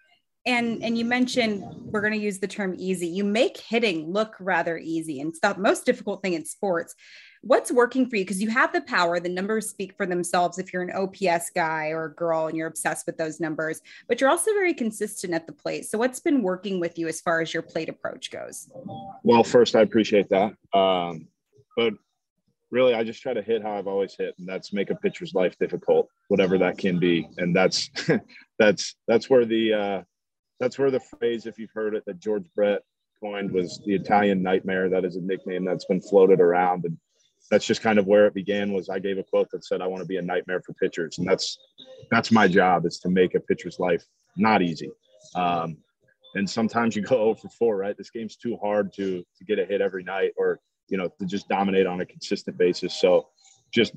And and you mentioned, we're going to use the term easy. You make hitting look rather easy, and it's the most difficult thing in sports. What's working for you? Because you have the power. The numbers speak for themselves if you're an O P S guy or a girl and you're obsessed with those numbers, but you're also very consistent at the plate. So what's been working with you as far as your plate approach goes? Well, first, I appreciate that. Um, but really, I just try to hit how I've always hit, and that's make a pitcher's life difficult, whatever that can be. And that's that's that's where the uh, that's where the phrase, if you've heard it, that George Brett coined, was the Italian nightmare. That is a nickname that's been floated around, and that's just kind of where it began. Was I gave a quote that said, "I want to be a nightmare for pitchers," and that's that's my job, is to make a pitcher's life not easy. Um, and sometimes you go oh for four, right? This game's too hard to to get a hit every night, or you know, to just dominate on a consistent basis. So just,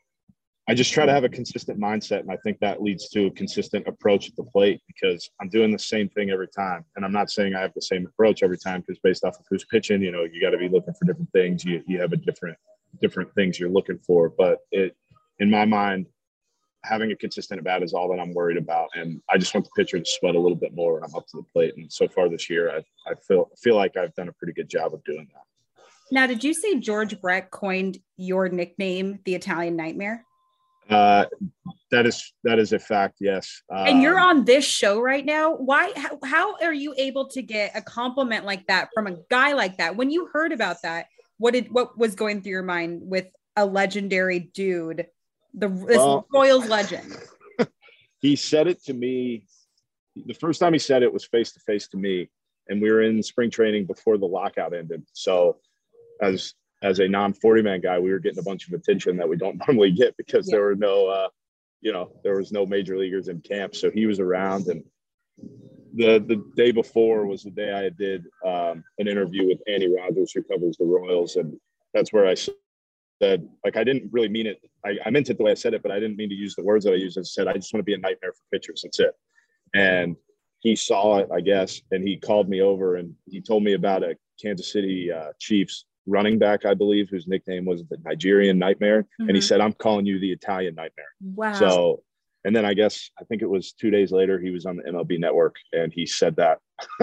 I just try to have a consistent mindset. And I think that leads to a consistent approach at the plate, because I'm doing the same thing every time. And I'm not saying I have the same approach every time, because based off of who's pitching, you know, you got to be looking for different things. You, you have a different, different things you're looking for. But it, in my mind, having a consistent at bat is all that I'm worried about. And I just want the pitcher to sweat a little bit more when I'm up to the plate. And so far this year, I, I feel, feel like I've done a pretty good job of doing that. Now, did you say George Brett coined your nickname, the Italian Nightmare? Uh, that is that is a fact, yes. Um, and you're on this show right now. Why? How, how are you able to get a compliment like that from a guy like that? When you heard about that, what did what was going through your mind with a legendary dude, the this well, Royals legend? He said it to me. The first time he said it was face to face to me, and we were in spring training before the lockout ended. So, as as a non forty man guy, we were getting a bunch of attention that we don't normally get, because yeah. there were no, uh, you know, there was no major leaguers in camp. So he was around, and the the day before was the day I did um, an interview with Andy Rogers, who covers the Royals. And that's where I said, like, I didn't really mean it. I, I meant it the way I said it, but I didn't mean to use the words that I used. I said, I just want to be a nightmare for pitchers. That's it. And he saw it, I guess, and he called me over and he told me about a Kansas City uh, Chiefs running back, I believe, whose nickname was the Nigerian Nightmare. Mm-hmm. And he said, I'm calling you the Italian Nightmare. Wow. So, and then I guess, I think it was two days later, he was on the M L B Network and he said that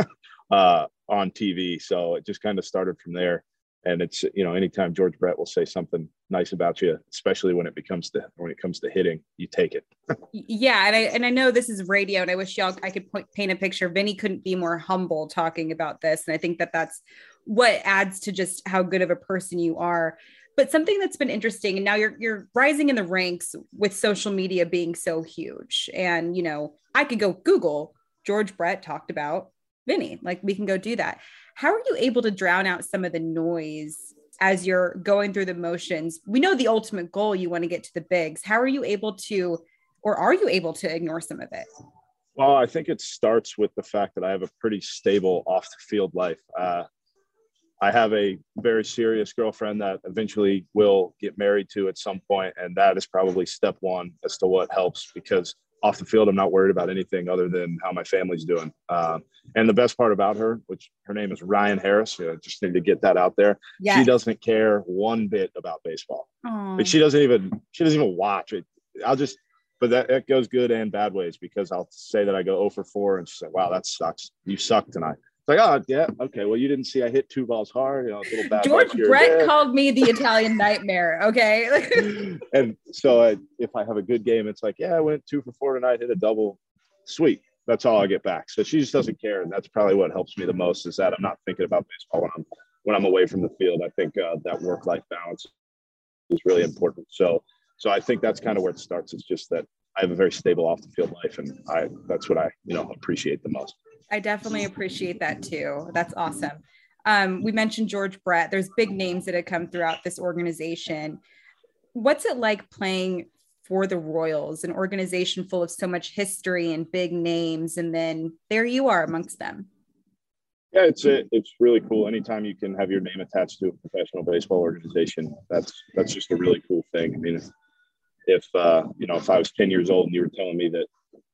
uh, on T V. So it just kind of started from there. And it's, you know, anytime George Brett will say something nice about you, especially when it becomes to, when it comes to hitting, you take it. Yeah. And I, and I know this is radio, and I wish y'all, I could point, paint a picture. Vinny couldn't be more humble talking about this. And I think that that's what adds to just how good of a person you are. But something that's been interesting, and now you're, you're rising in the ranks with social media being so huge. And, you know, I could go Google George Brett talked about Vinny, like we can go do that. How are you able to drown out some of the noise as you're going through the motions? We know the ultimate goal, you want to get to the bigs. How are you able to, or are you able to ignore some of it? Well, I think it starts with the fact that I have a pretty stable off the field life. Uh, I have a very serious girlfriend that eventually will get married to at some point, and that is probably step one as to what helps, because off the field, I'm not worried about anything other than how my family's doing. Um, and the best part about her, which her name is Ryan Harris, you know, just need to get that out there. Yes. She doesn't care one bit about baseball. Aww. Like she doesn't even, she doesn't even watch it. I'll just, but that, that goes good and bad ways, because I'll say that I go oh for four and she's like, wow, that sucks. You suck tonight. It's like, oh, yeah, okay. Well, you didn't see I hit two balls hard. You know, a little bad. George Brett called me the Italian Nightmare. Okay. And so I, if I have a good game, it's like, yeah, I went two for four tonight, hit a double. Sweet. That's all I get back. So she just doesn't care. And that's probably what helps me the most, is that I'm not thinking about baseball when I'm, when I'm away from the field. I think uh, that work-life balance is really important. So, so I think that's kind of where it starts. It's just that I have a very stable off the field life, and I, that's what I, you know, appreciate the most. I definitely appreciate that too. That's awesome. Um, we mentioned George Brett. There's big names that have come throughout this organization. What's it like playing for the Royals, an organization full of so much history and big names, and then there you are amongst them? Yeah, it's a, it's really cool. Anytime you can have your name attached to a professional baseball organization, that's that's just a really cool thing. I mean, if, if uh, you know, if I was ten years old and you were telling me that,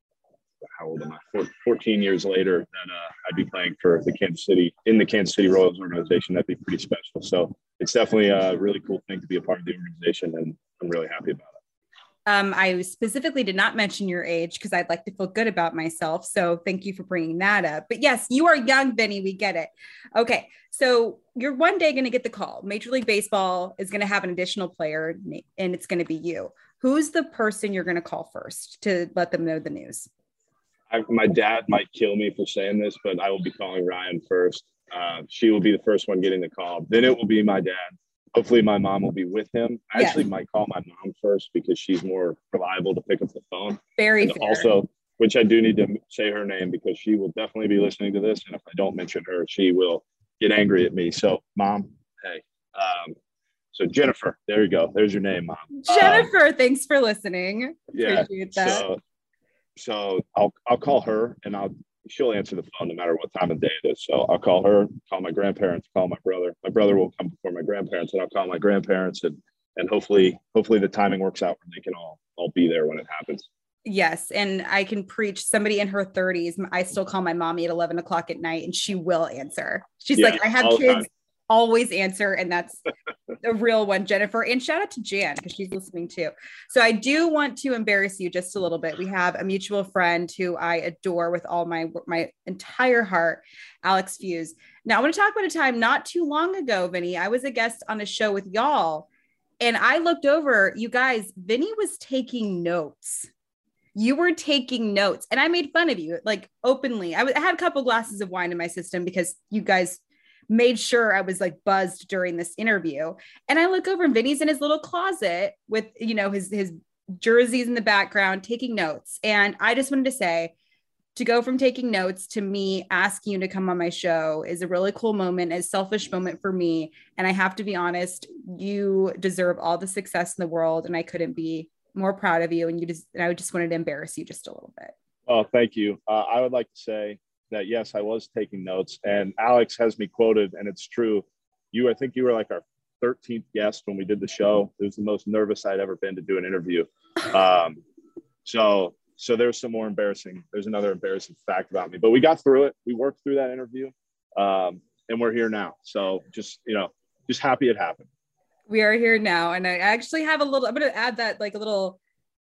how old am I? fourteen years later, that uh, I'd be playing for the Kansas City, in the Kansas City Royals organization, that'd be pretty special. So it's definitely a really cool thing to be a part of the organization, and I'm really happy about it. Um, I specifically did not mention your age because I'd like to feel good about myself. So thank you for bringing that up. But yes, you are young, Vinny. We get it. Okay. So you're one day going to get the call. Major League Baseball is going to have an additional player, and it's going to be you. Who's the person you're going to call first to let them know the news? I, my dad might kill me for saying this, but I will be calling Ryan first. Uh, she will be the first one getting the call. Then it will be my dad. Hopefully my mom will be with him. I Yeah. actually might call my mom first because she's more reliable to pick up the phone. Very And fair. also, which I do need to say her name because she will definitely be listening to this. And if I don't mention her, she will get angry at me. So mom, hey, um, so Jennifer, there you go. There's your name, mom. Um, Jennifer, thanks for listening. yeah. Appreciate that. So, so I'll, I'll call her and I'll, she'll answer the phone no matter what time of day it is. So I'll call her, call my grandparents, call my brother. My brother will come before my grandparents, and I'll call my grandparents, and and hopefully, hopefully the timing works out where they can all all be there when it happens. Yes. And I can preach somebody in her thirties. I still call my mommy at eleven o'clock at night and she will answer. She's Yeah, like, I have all the kids, time. always answer. And that's the real one, Jennifer. And shout out to Jan because she's listening too. So I do want to embarrass you just a little bit. We have a mutual friend who I adore with all my, my entire heart, Alex Fuse. Now I want to talk about a time not too long ago, Vinny. I was a guest on a show with y'all and I looked over, you guys, Vinny was taking notes. You were taking notes and I made fun of you like openly. I, w- I had a couple glasses of wine in my system because you guys made sure I was like buzzed during this interview. And I look over and Vinny's in his little closet with, you know, his, his jerseys in the background, taking notes. And I just wanted to say, to go from taking notes to me asking you to come on my show is a really cool moment, a selfish moment for me. And I have to be honest, you deserve all the success in the world. And I couldn't be more proud of you. And you just, and I just wanted to embarrass you just a little bit. Oh, thank you. Uh, I would like to say that, yes, I was taking notes, and Alex has me quoted, and it's true. You, I think you were like our thirteenth guest when we did the show. It was the most nervous I'd ever been to do an interview. Um, so, so there's some more embarrassing, there's another embarrassing fact about me, but we got through it. We worked through that interview, um, and we're here now. So just, you know, just happy it happened. We are here now. And I actually have a little, I'm going to add that like a little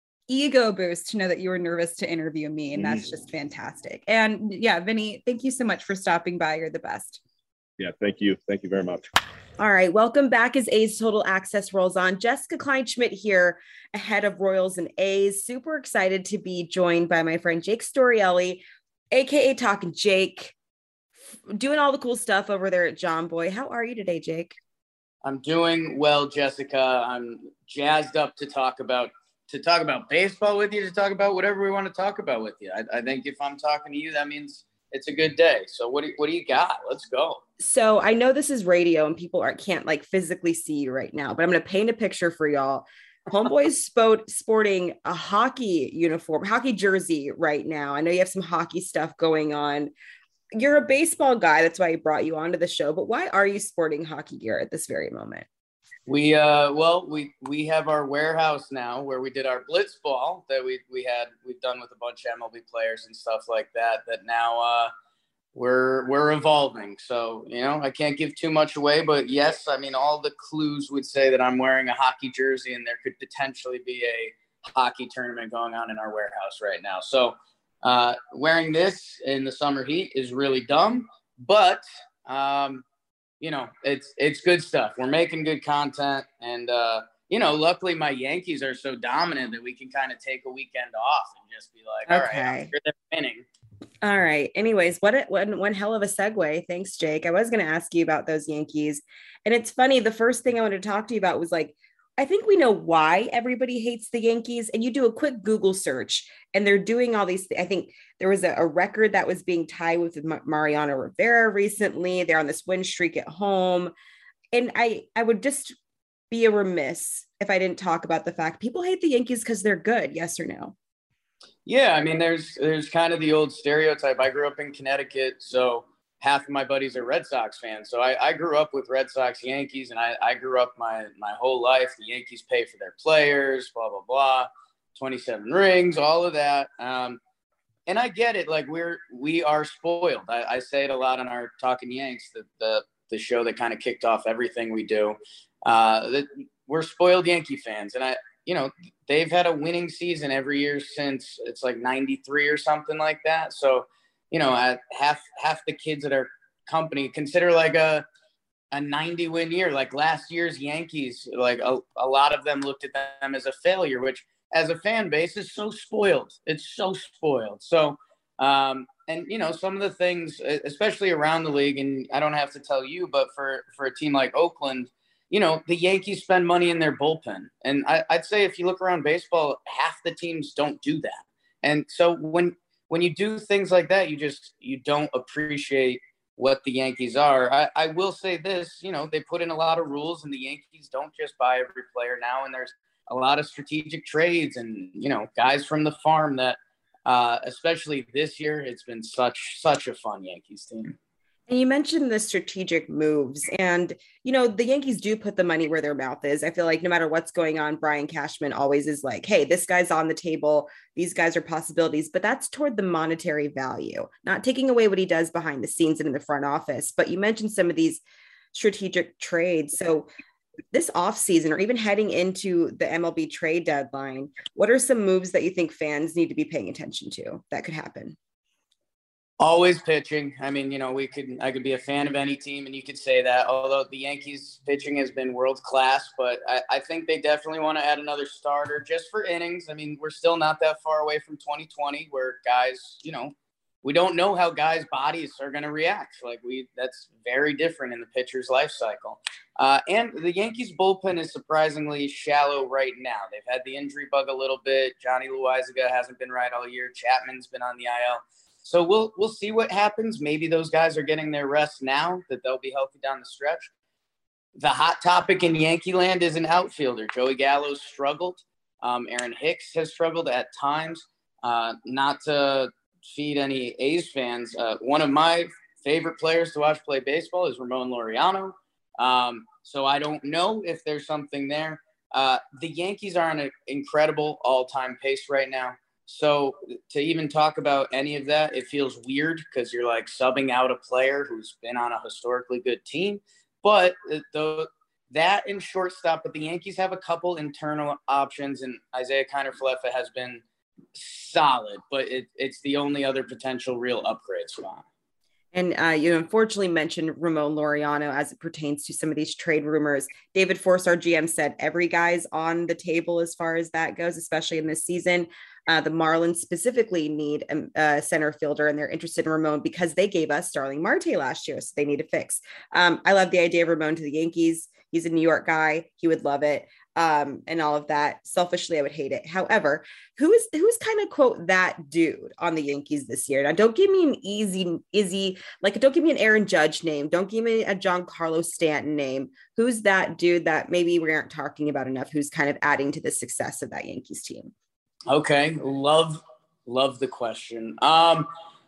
ego boost to know that you were nervous to interview me. And that's just fantastic. And yeah, Vinny, thank you so much for stopping by. You're the best. Yeah. Thank you. Thank you very much. All right. Welcome back as A's Total Access rolls on. Jessica Kleinschmidt here ahead of Royals and A's. Super excited to be joined by my friend Jake Storielli, A K A Talking Jake, doing all the cool stuff over there at John Boy. How are you today, Jake? I'm doing well, Jessica. I'm jazzed up to talk about to talk about baseball with you, to talk about whatever we want to talk about with you. I, I think if I'm talking to you, that means it's a good day. So what do, what do you got? Let's go. So I know this is radio and people are, can't like physically see you right now, but I'm going to paint a picture for y'all. Homeboy's sport, sporting a hockey uniform, hockey jersey right now. I know you have some hockey stuff going on. You're a baseball guy. That's why I brought you onto the show. But why are you sporting hockey gear at this very moment? We, uh, well, we, we have our warehouse now where we did our blitz ball that we, we had, we've done with a bunch of M L B players and stuff like that, that now, uh, we're, we're evolving. So, you know, I can't give too much away, but yes, I mean, all the clues would say that I'm wearing a hockey jersey and there could potentially be a hockey tournament going on in our warehouse right now. So, uh, wearing this in the summer heat is really dumb, but, um, you know, it's, it's good stuff. We're making good content. And, uh, you know, luckily my Yankees are so dominant that we can kind of take a weekend off and just be like, all Okay. right, they're winning. All right. Anyways, what a, one, one hell of a segue. Thanks, Jake. I was going to ask you about those Yankees. And it's funny. The first thing I wanted to talk to you about was like, I think we know why everybody hates the Yankees. And you do a quick Google search and they're doing all these. I think there was a, a record that was being tied with Mariano Rivera recently. They're on this win streak at home. And I, I would just be a remiss if I didn't talk about the fact people hate the Yankees because they're good. Yes or no? Yeah. I mean, there's, there's kind of the old stereotype. I grew up in Connecticut, so half of my buddies are Red Sox fans. So I, I grew up with Red Sox, Yankees, and I, I grew up my, my whole life. The Yankees pay for their players, blah, blah, blah, twenty-seven rings, all of that. Um, and I get it. Like we're, we are spoiled. I, I say it a lot on our Talking Yanks, the, the, the show that kind of kicked off everything we do, uh, that we're spoiled Yankee fans. And I, you know, they've had a winning season every year since it's like ninety-three or something like that. So, you know, at half, half the kids at our company consider like a, a ninety win year, like last year's Yankees, like a, a lot of them looked at them as a failure, which as a fan base is so spoiled. It's so spoiled. So, um, and you know, some of the things, especially around the league, and I don't have to tell you, but for, for a team like Oakland, you know, the Yankees spend money in their bullpen. And I, I'd say if you look around baseball, half the teams don't do that. And so when, when you do things like that, you just, you don't appreciate what the Yankees are. I, I will say this, you know, they put in a lot of rules, and the Yankees don't just buy every player now. And there's a lot of strategic trades and, you know, guys from the farm that, uh, especially this year, it's been such, such a fun Yankees team. And you mentioned the strategic moves, and, you know, the Yankees do put the money where their mouth is. I feel like no matter what's going on, Brian Cashman always is like, hey, this guy's on the table. These guys are possibilities, but that's toward the monetary value, not taking away what he does behind the scenes and in the front office. But you mentioned some of these strategic trades. So this offseason, or even heading into the M L B trade deadline, what are some moves that you think fans need to be paying attention to that could happen? Always pitching. I mean, you know, we could, I could be a fan of any team and you could say that, although the Yankees pitching has been world class, but I, I think they definitely want to add another starter just for innings. I mean, we're still not that far away from twenty twenty where guys, you know, we don't know how guys' bodies are going to react. Like we, that's very different in the pitcher's life cycle. Uh, and the Yankees bullpen is surprisingly shallow right now. They've had the injury bug a little bit. Johnny Loizaga hasn't been right all year. Chapman's been on the I L. So we'll we'll see what happens. Maybe those guys are getting their rest now, that they'll be healthy down the stretch. The hot topic in Yankee land is an outfielder. Joey Gallo's struggled. Um, Aaron Hicks has struggled at times. Uh, not to feed any A's fans, uh, one of my favorite players to watch play baseball is Ramon Laureano. Um, so I don't know if there's something there. Uh, the Yankees are on an incredible all-time pace right now. So to even talk about any of that, it feels weird because you're like subbing out a player who's been on a historically good team. But the, that and shortstop, but the Yankees have a couple internal options, and Isaiah Kiner-Falefa has been solid, but it, it's the only other potential real upgrade spot. And uh, you unfortunately mentioned Ramon Laureano as it pertains to some of these trade rumors. David Force, our G M, said every guy's on the table as far as that goes, especially in this season. Uh, the Marlins specifically need a, a center fielder, and they're interested in Ramon because they gave us Starling Marte last year, so they need a fix. Um, I love the idea of Ramon to the Yankees. He's a New York guy. He would love it. Um, and all of that. Selfishly, I would hate it. However, who is who's kind of quote that dude on the Yankees this year? Now, don't give me an easy, easy, like don't give me an Aaron Judge name. Don't give me a Giancarlo Stanton name. Who's that dude that maybe we aren't talking about enough? Who's kind of adding to the success of that Yankees team? Okay, love love the question. Um,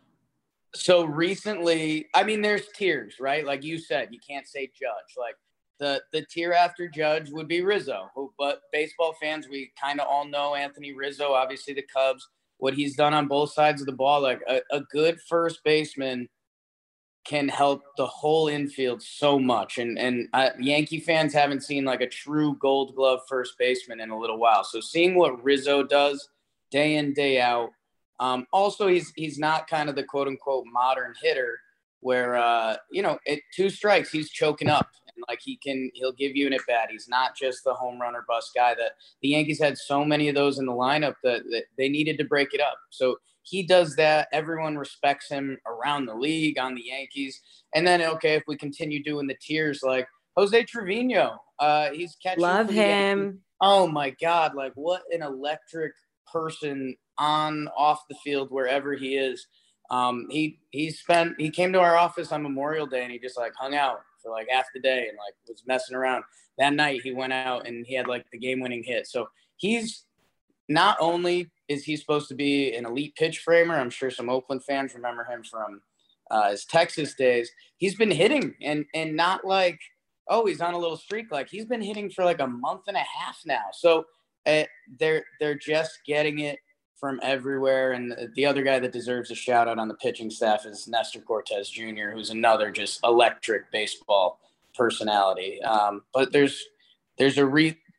so recently, I mean, there's tiers, right? Like you said, you can't say Judge. Like the the tier after Judge would be Rizzo, who, but baseball fans, we kind of all know Anthony Rizzo, obviously the Cubs, what he's done on both sides of the ball. Like a, a good first baseman can help the whole infield so much. And and uh, Yankee fans haven't seen like a true Gold Glove first baseman in a little while. So seeing what Rizzo does day in, day out. Um, also, he's he's not kind of the quote unquote modern hitter where, uh, you know, at two strikes, he's choking up. And like he can, he'll give you an at bat. He's not just the home run or bust guy that the Yankees had so many of those in the lineup that, that they needed to break it up. So he does that. Everyone respects him around the league on the Yankees. And then, okay, if we continue doing the tiers, like Jose Trevino, uh, he's catching. Love him. Oh my God. Like what an electric person on, off the field, wherever he is. Um, he, he spent, he came to our office on Memorial Day and he just like hung out for like half the day and like was messing around. That night he went out and he had like the game winning hit. So he's not only is he supposed to be an elite pitch framer, I'm sure some Oakland fans remember him from uh, his Texas days. He's been hitting and, and not like, oh, he's on a little streak. Like he's been hitting for like a month and a half now. So uh, they're, they're just getting it from everywhere. And the other guy that deserves a shout out on the pitching staff is Nestor Cortez Junior, who's another just electric baseball personality. Um, but there's, there's a re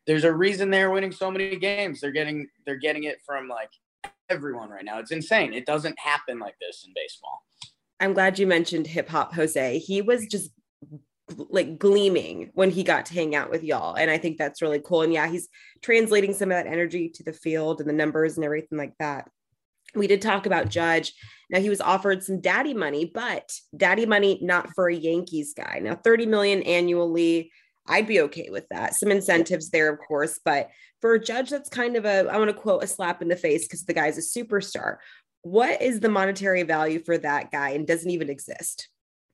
there's a reason they're winning so many games. They're getting they're getting it from like everyone right now. It's insane. It doesn't happen like this in baseball. I'm glad you mentioned Hip Hop Jose. He was just like gleaming when he got to hang out with y'all. And I think that's really cool. And yeah, he's translating some of that energy to the field and the numbers and everything like that. We did talk about Judge. Now he was offered some daddy money, but daddy money, not for a Yankees guy. Now thirty million annually, I'd be okay with that. Some incentives there, of course, but for a Judge, that's kind of a, I want to quote, a slap in the face because the guy's a superstar. What is the monetary value for that guy and doesn't even exist?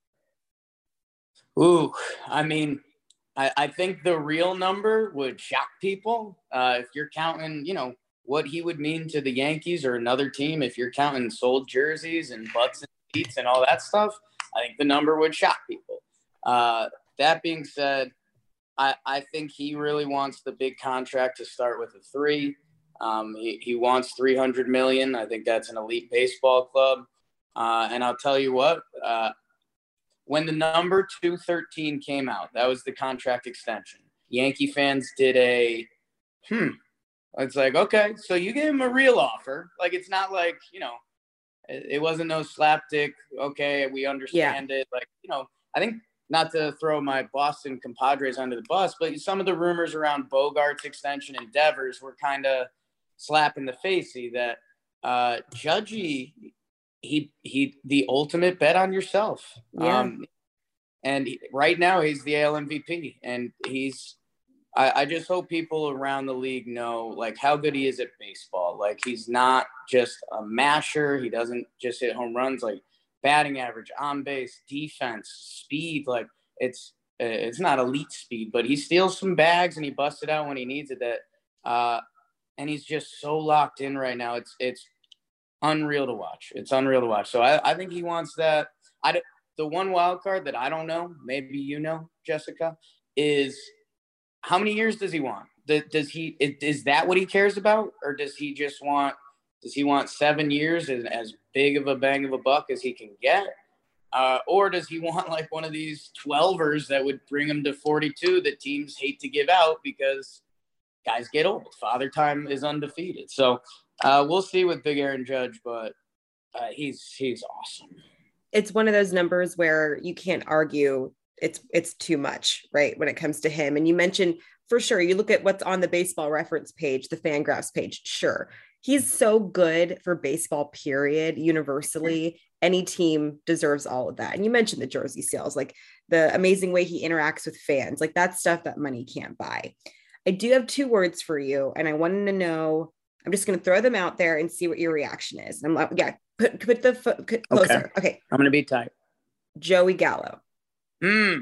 Ooh, I mean, I, I think the real number would shock people. Uh, if you're counting, you know, what he would mean to the Yankees or another team, if you're counting sold jerseys and butts and seats and all that stuff, I think the number would shock people. Uh, that being said, I, I think he really wants the big contract to start with a three. Um, he, he wants three hundred million. I think that's an elite baseball club. Uh, and I'll tell you what, uh, when the number two thirteen came out, that was the contract extension. Yankee fans did a, hmm, it's like, okay, so you gave him a real offer. Like, it's not like, you know, it, it wasn't no slapdick. Okay, we understand yeah. it. Like, you know, I think, not to throw my Boston compadres under the bus, but some of the rumors around Bogart's extension endeavors were kind of slap in the facey that uh, Judgy, he, he, the ultimate bet on yourself. Yeah. Um, and he, right now he's the A L M V P and he's, I, I just hope people around the league know like how good he is at baseball. Like he's not just a masher. He doesn't just hit home runs, like batting average, on base, defense, speed. Like it's, it's not elite speed, but he steals some bags and he busts it out when he needs it. That, uh, and he's just so locked in right now. It's, it's unreal to watch. It's unreal to watch. So I, I think he wants that. I, the one wild card that I don't know, maybe you know, Jessica, is how many years does he want? Does he, is that what he cares about? Or does he just want, does he want seven years as, as big of a bang of a buck as he can get? Uh, or does he want like one of these twelvers that would bring him to forty-two that teams hate to give out because guys get old. Father time is undefeated. So uh, we'll see with Big Aaron Judge, but uh, he's he's awesome. It's one of those numbers where you can't argue it's it's too much, right, when it comes to him. And you mentioned, for sure, you look at what's on the Baseball Reference page, the Fangraphs page, sure. He's so good for baseball, period, universally. Any team deserves all of that. And you mentioned the jersey sales, like the amazing way he interacts with fans. Like that's stuff that money can't buy. I do have two words for you, and I wanted to know, I'm just going to throw them out there and see what your reaction is. I'm like, yeah, put, put the foot closer. Okay. okay. I'm going to be tight. Joey Gallo. Mm.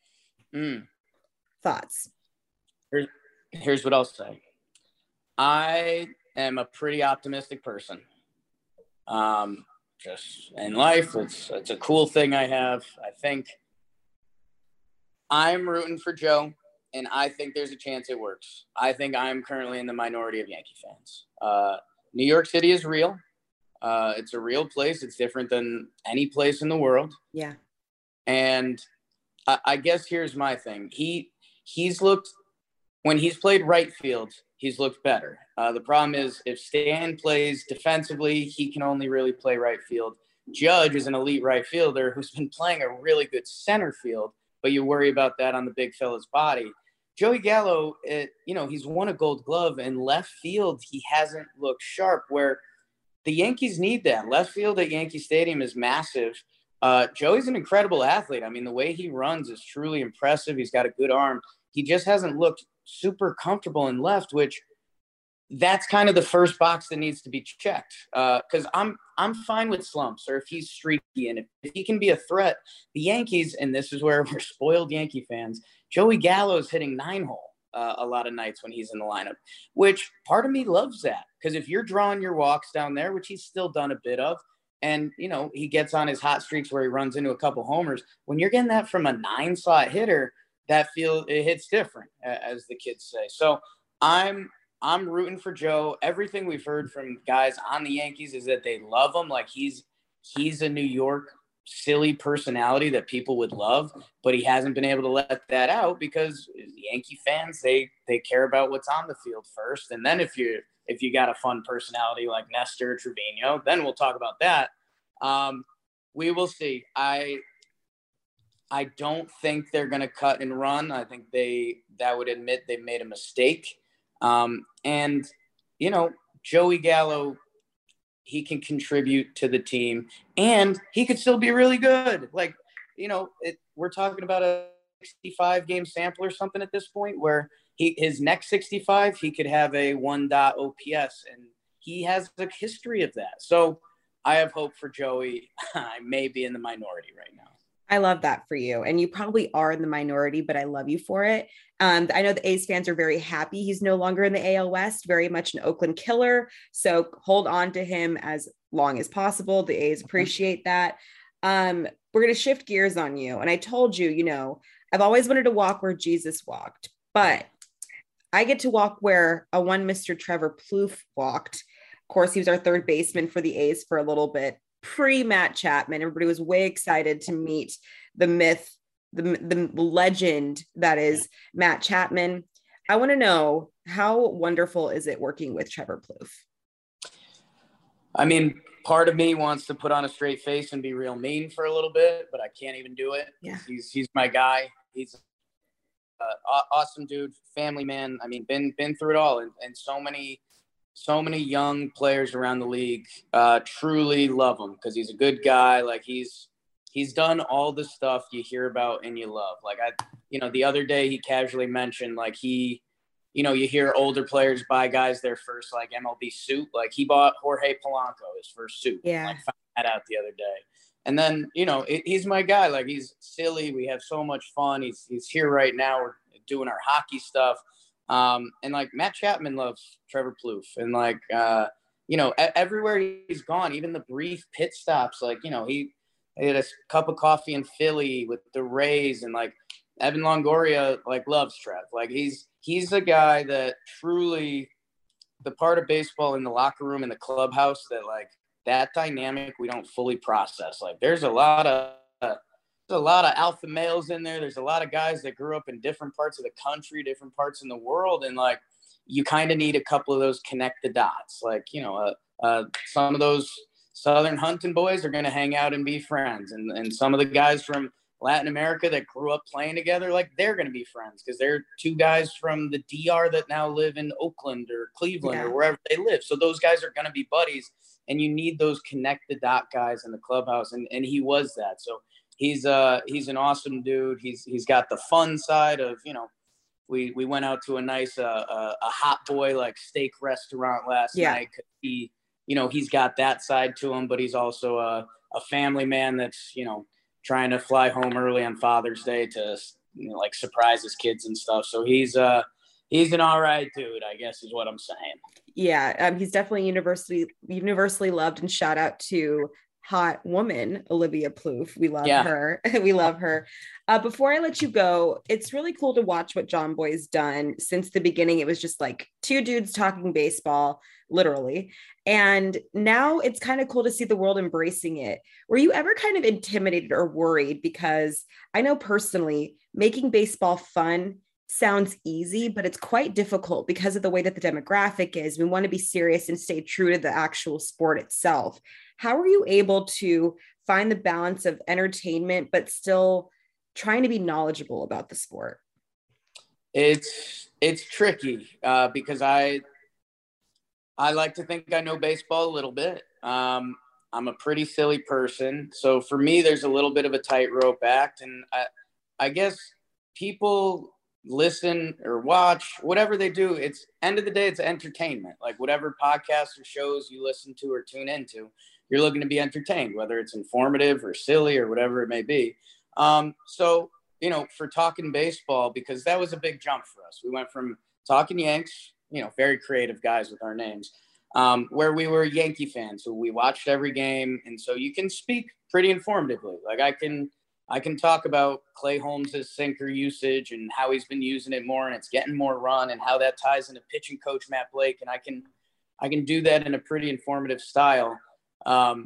Mm. Thoughts? Here's, here's what I'll say. I am a pretty optimistic person. Um, just in life, it's it's a cool thing I have. I think I'm rooting for Joe, and I think there's a chance it works. I think I'm currently in the minority of Yankee fans. Uh, New York City is real. Uh, it's a real place. It's different than any place in the world. Yeah. And I, I guess here's my thing. He he's looked when he's played right field, he's looked better. Uh, the problem is if Stan plays defensively, he can only really play right field. Judge is an elite right fielder who's been playing a really good center field, but you worry about that on the big fella's body. Joey Gallo, it, you know, he's won a Gold Glove, and left field, he hasn't looked sharp, where the Yankees need that. Left field at Yankee Stadium is massive. Uh, Joey's an incredible athlete. I mean, the way he runs is truly impressive. He's got a good arm. He just hasn't looked super comfortable in left, which that's kind of the first box that needs to be checked. Uh, cause I'm, I'm fine with slumps, or if he's streaky and if, if he can be a threat, the Yankees, and this is where we're spoiled Yankee fans, Joey Gallo's hitting nine hole uh, a lot of nights when he's in the lineup, which part of me loves that. Cause if you're drawing your walks down there, which he's still done a bit of, and, you know, he gets on his hot streaks where he runs into a couple homers, when you're getting that from a nine slot hitter, that feel it hits different, as the kids say. So I'm, I'm rooting for Joe. Everything we've heard from guys on the Yankees is that they love him. Like he's, he's a New York silly personality that people would love, but he hasn't been able to let that out because Yankee fans, they they care about what's on the field first. And then if you if you got a fun personality like Nestor Trevino, then we'll talk about that. Um, we will see. I I don't think they're going to cut and run. I think they that would admit they made a mistake. Um, and, you know, Joey Gallo, he can contribute to the team and he could still be really good. Like, you know, it, we're talking about a sixty-five game sample or something at this point where he, his next sixty-five, he could have a one dot O P S and he has a history of that. So I have hope for Joey. I may be in the minority right now. I love that for you. And you probably are in the minority, but I love you for it. Um, I know the A's fans are very happy he's no longer in the A L West, very much an Oakland killer. So hold on to him as long as possible. The A's appreciate that. Um, we're going to shift gears on you. And I told you, you know, I've always wanted to walk where Jesus walked, but I get to walk where a one Mister Trevor Plouffe walked. Of course, he was our third baseman for the A's for a little bit. Pre-Matt Chapman, everybody was way excited to meet the myth, the, the legend that is Matt Chapman. I want to know, how wonderful is it working with Trevor Plouffe? I mean, part of me wants to put on a straight face and be real mean for a little bit, but I can't even do it. Yeah. He's he's my guy. He's an awesome dude, family man. I mean, been been through it all, and, and so many. So many young players around the league uh, truly love him because he's a good guy. Like he's he's done all the stuff you hear about and you love. Like I, you know, the other day he casually mentioned like he, you know, you hear older players buy guys their first like M L B suit. Like he bought Jorge Polanco his first suit. Yeah, like found that out the other day. And then you know it, he's my guy. Like he's silly. We have so much fun. He's he's here right now. We're doing our hockey stuff. Um, and like Matt Chapman loves Trevor Plouffe and like, uh, you know, a- everywhere he's gone, even the brief pit stops, like, you know, he, he had a cup of coffee in Philly with the Rays and like Evan Longoria, like loves Trev. Like he's, he's a guy that truly the part of baseball in the locker room, in the clubhouse that like that dynamic, we don't fully process. Like there's a lot of, uh, There's a lot of alpha males in there. There's a lot of guys that grew up in different parts of the country, different parts in the world. And like, you kind of need a couple of those connect the dots. Like, you know, uh, uh, some of those Southern hunting boys are going to hang out and be friends. And, and some of the guys from Latin America that grew up playing together, like they're going to be friends because they're two guys from the D R that now live in Oakland or Cleveland yeah. or wherever they live. So those guys are going to be buddies and you need those connect the dot guys in the clubhouse. And, and he was that. So He's uh he's an awesome dude. He's he's got the fun side of, you know, we we went out to a nice uh, uh, a hot boy like steak restaurant last yeah. night. He you know he's got that side to him, but he's also a a family man that's you know trying to fly home early on Father's Day to you know, like surprise his kids and stuff. So he's uh he's an all right dude, I guess is what I'm saying. Yeah, um, he's definitely universally universally loved, and shout out to hot woman Olivia Plouffe. We love yeah. her. we love her. Uh, before I let you go, it's really cool to watch what John Boy's done since the beginning. It was just like two dudes talking baseball, literally. And now it's kind of cool to see the world embracing it. Were you ever kind of intimidated or worried? Because I know personally, making baseball fun sounds easy, but it's quite difficult because of the way that the demographic is. We want to be serious and stay true to the actual sport itself. How are you able to find the balance of entertainment, but still trying to be knowledgeable about the sport? It's, it's tricky uh, because I, I like to think I know baseball a little bit. Um, I'm a pretty silly person. So for me, there's a little bit of a tightrope act. And I, I guess people listen or watch, whatever they do, it's end of the day, it's entertainment. Like whatever podcasts or shows you listen to or tune into, you're looking to be entertained, whether it's informative or silly or whatever it may be. Um, so, you know, for talking baseball, because that was a big jump for us. We went from talking Yanks, you know, very creative guys with our names, um, where we were Yankee fans who we watched every game. And so you can speak pretty informatively. Like I can, I can talk about Clay Holmes' sinker usage and how he's been using it more and it's getting more run and how that ties into pitching coach Matt Blake. And I can, I can do that in a pretty informative style. Um,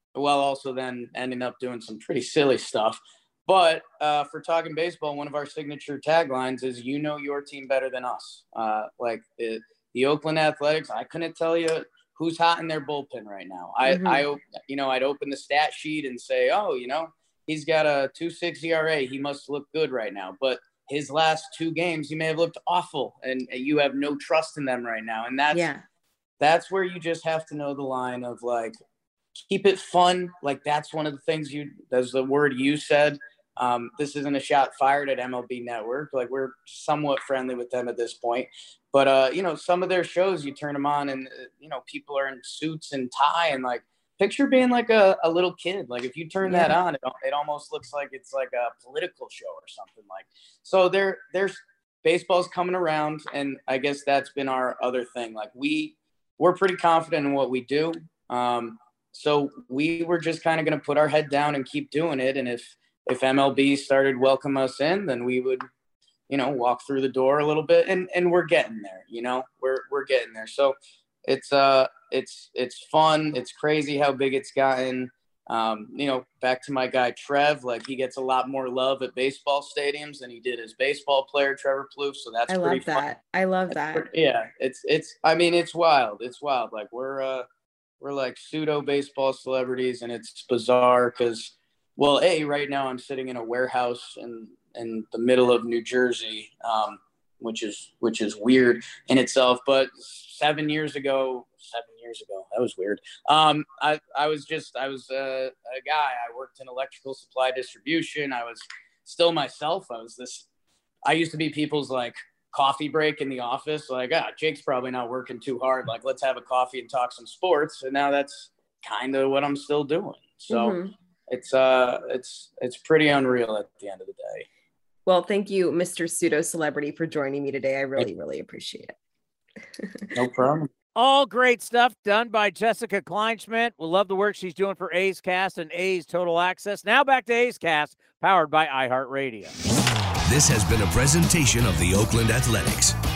while also then ending up doing some pretty silly stuff. But uh, for talking baseball, one of our signature taglines is, you know your team better than us. Uh, like it, the Oakland Athletics, I couldn't tell you who's hot in their bullpen right now. I, mm-hmm. I, you know, I'd open the stat sheet and say, oh, you know, he's got a two point six E R A. He must look good right now. But his last two games, he may have looked awful, and, and you have no trust in them right now. And that's, yeah. that's where you just have to know the line of, like, keep it fun. Like, that's one of the things you, that's the word you said. Um, this isn't a shot fired at M L B Network. Like, we're somewhat friendly with them at this point. But, uh, you know, some of their shows, you turn them on and, uh, you know, people are in suits and tie and, like, picture being like a, a little kid. Like, if you turn yeah. that on, it, it almost looks like it's like a political show or something. Like, so there, there's baseball's coming around. And I guess that's been our other thing. Like, we, we're pretty confident in what we do. Um, so we were just kind of going to put our head down and keep doing it. And if, if M L B started welcome us in, then we would, you know, walk through the door a little bit, and, and we're getting there, you know, we're, we're getting there. So it's, uh, it's, it's fun. It's crazy how big it's gotten. Um, you know, back to my guy, Trev, like, he gets a lot more love at baseball stadiums than he did as baseball player, Trevor Plouffe. So that's I pretty love that. fun. I love That's that. pretty, yeah. It's, it's, I mean, it's wild. It's wild. Like, we're, uh, we're like pseudo baseball celebrities, and it's bizarre because, well, A, right now I'm sitting in a warehouse in, in the middle of New Jersey, um, which is which is weird in itself. But seven years ago, seven years ago, that was weird. Um, I, I was just, I was a, a guy. I worked in electrical supply distribution. I was still myself. I was this, I used to be people's, like, coffee break in the office. Like, ah, Jake's probably not working too hard. Like, let's have a coffee and talk some sports. And now that's kind of what I'm still doing. So. Mm-hmm. It's uh, it's it's pretty unreal at the end of the day. Well, thank you, Mister Pseudo Celebrity, for joining me today. I really, really appreciate it. No problem. All great stuff done by Jessica Kleinschmidt. We love the work she's doing for A's Cast and A's Total Access. Now back to A's Cast, powered by iHeartRadio. This has been a presentation of the Oakland Athletics.